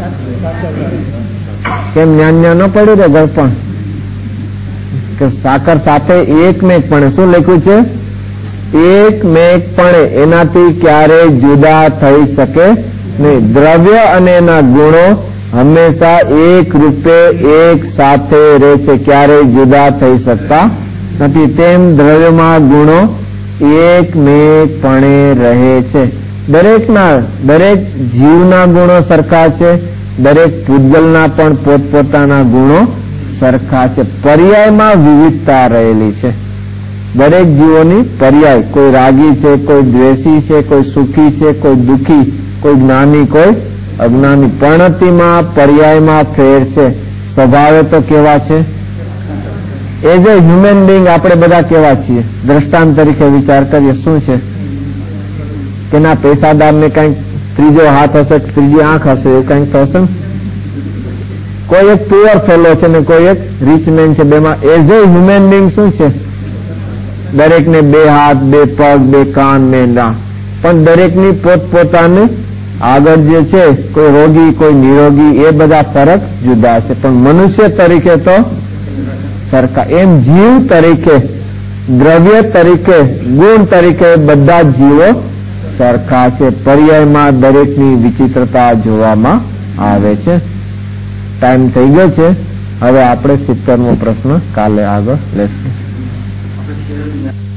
કેમ ન્યા ન પડી રહે ગળપણ? કે સાકર સાથે એકમેકપણે શું લખ્યું છે? એકમેકપણે, એનાથી ક્યારેય જુદા થઈ શકે નહીં. દ્રવ્ય અને એના ગુણો હંમેશા એક રૂપે એક સાથે રહે છે, ક્યારેય જુદા થઈ શકતા નથી. તેમ દ્રવ્યમાં ગુણો એકમેકપણે રહે છે. દરેક જીવના ગુણો સરખા છે, દરેક પૂતગલના પણ પોતપોતાના ગુણો સરખા છે. પર્યાયમાં વિવિધતા રહેલી છે. દરેક જીવોની પર્યાય, કોઈ રાગી છે, કોઈ દ્વેષી છે, કોઈ સુખી છે, કોઈ દુઃખી, કોઈ જ્ઞાની, કોઈ અજ્ઞાની. પરિણતિમાં પર્યાયમાં ફેર છે. સ્વભાવે તો કેવા છે? એઝ એ હ્યુમન બિંગ આપણે બધા કેવા છીએ? દ્રષ્ટાંત તરીકે વિચાર કરીએ. શું છે કે ના પૈસાદારને કંઈક ત્રીજો હાથ હશે, ત્રીજી આંખ હશે, એવું કંઈક તો હશે. કોઈ એક પુઅર ફેલો છે ને કોઈ એક રીચ મેન છે. બેમાં એઝ એ હ્યુમન બિંગ શું છે? દરેકને બે હાથ, બે પગ, બે કાન, બે નાક, પણ દરેકની પોતપોતાની આગળ જે છે, કોઈ રોગી, કોઈ નિરોગી, એ બધા ફરક જુદા છે. પણ મનુષ્ય તરીકે તો સરખા. એમ જીવ તરીકે, દ્રવ્ય તરીકે, ગુણ તરીકે બધા જ જીવો સરખા છે. પર્યાયમાં દરેકની વિચિત્રતા જોવામાં આવે છે. ટાઈમ થઈ ગયો છે. હવે આપણે 70મો પ્રશ્ન કાલે આગળ લેશું.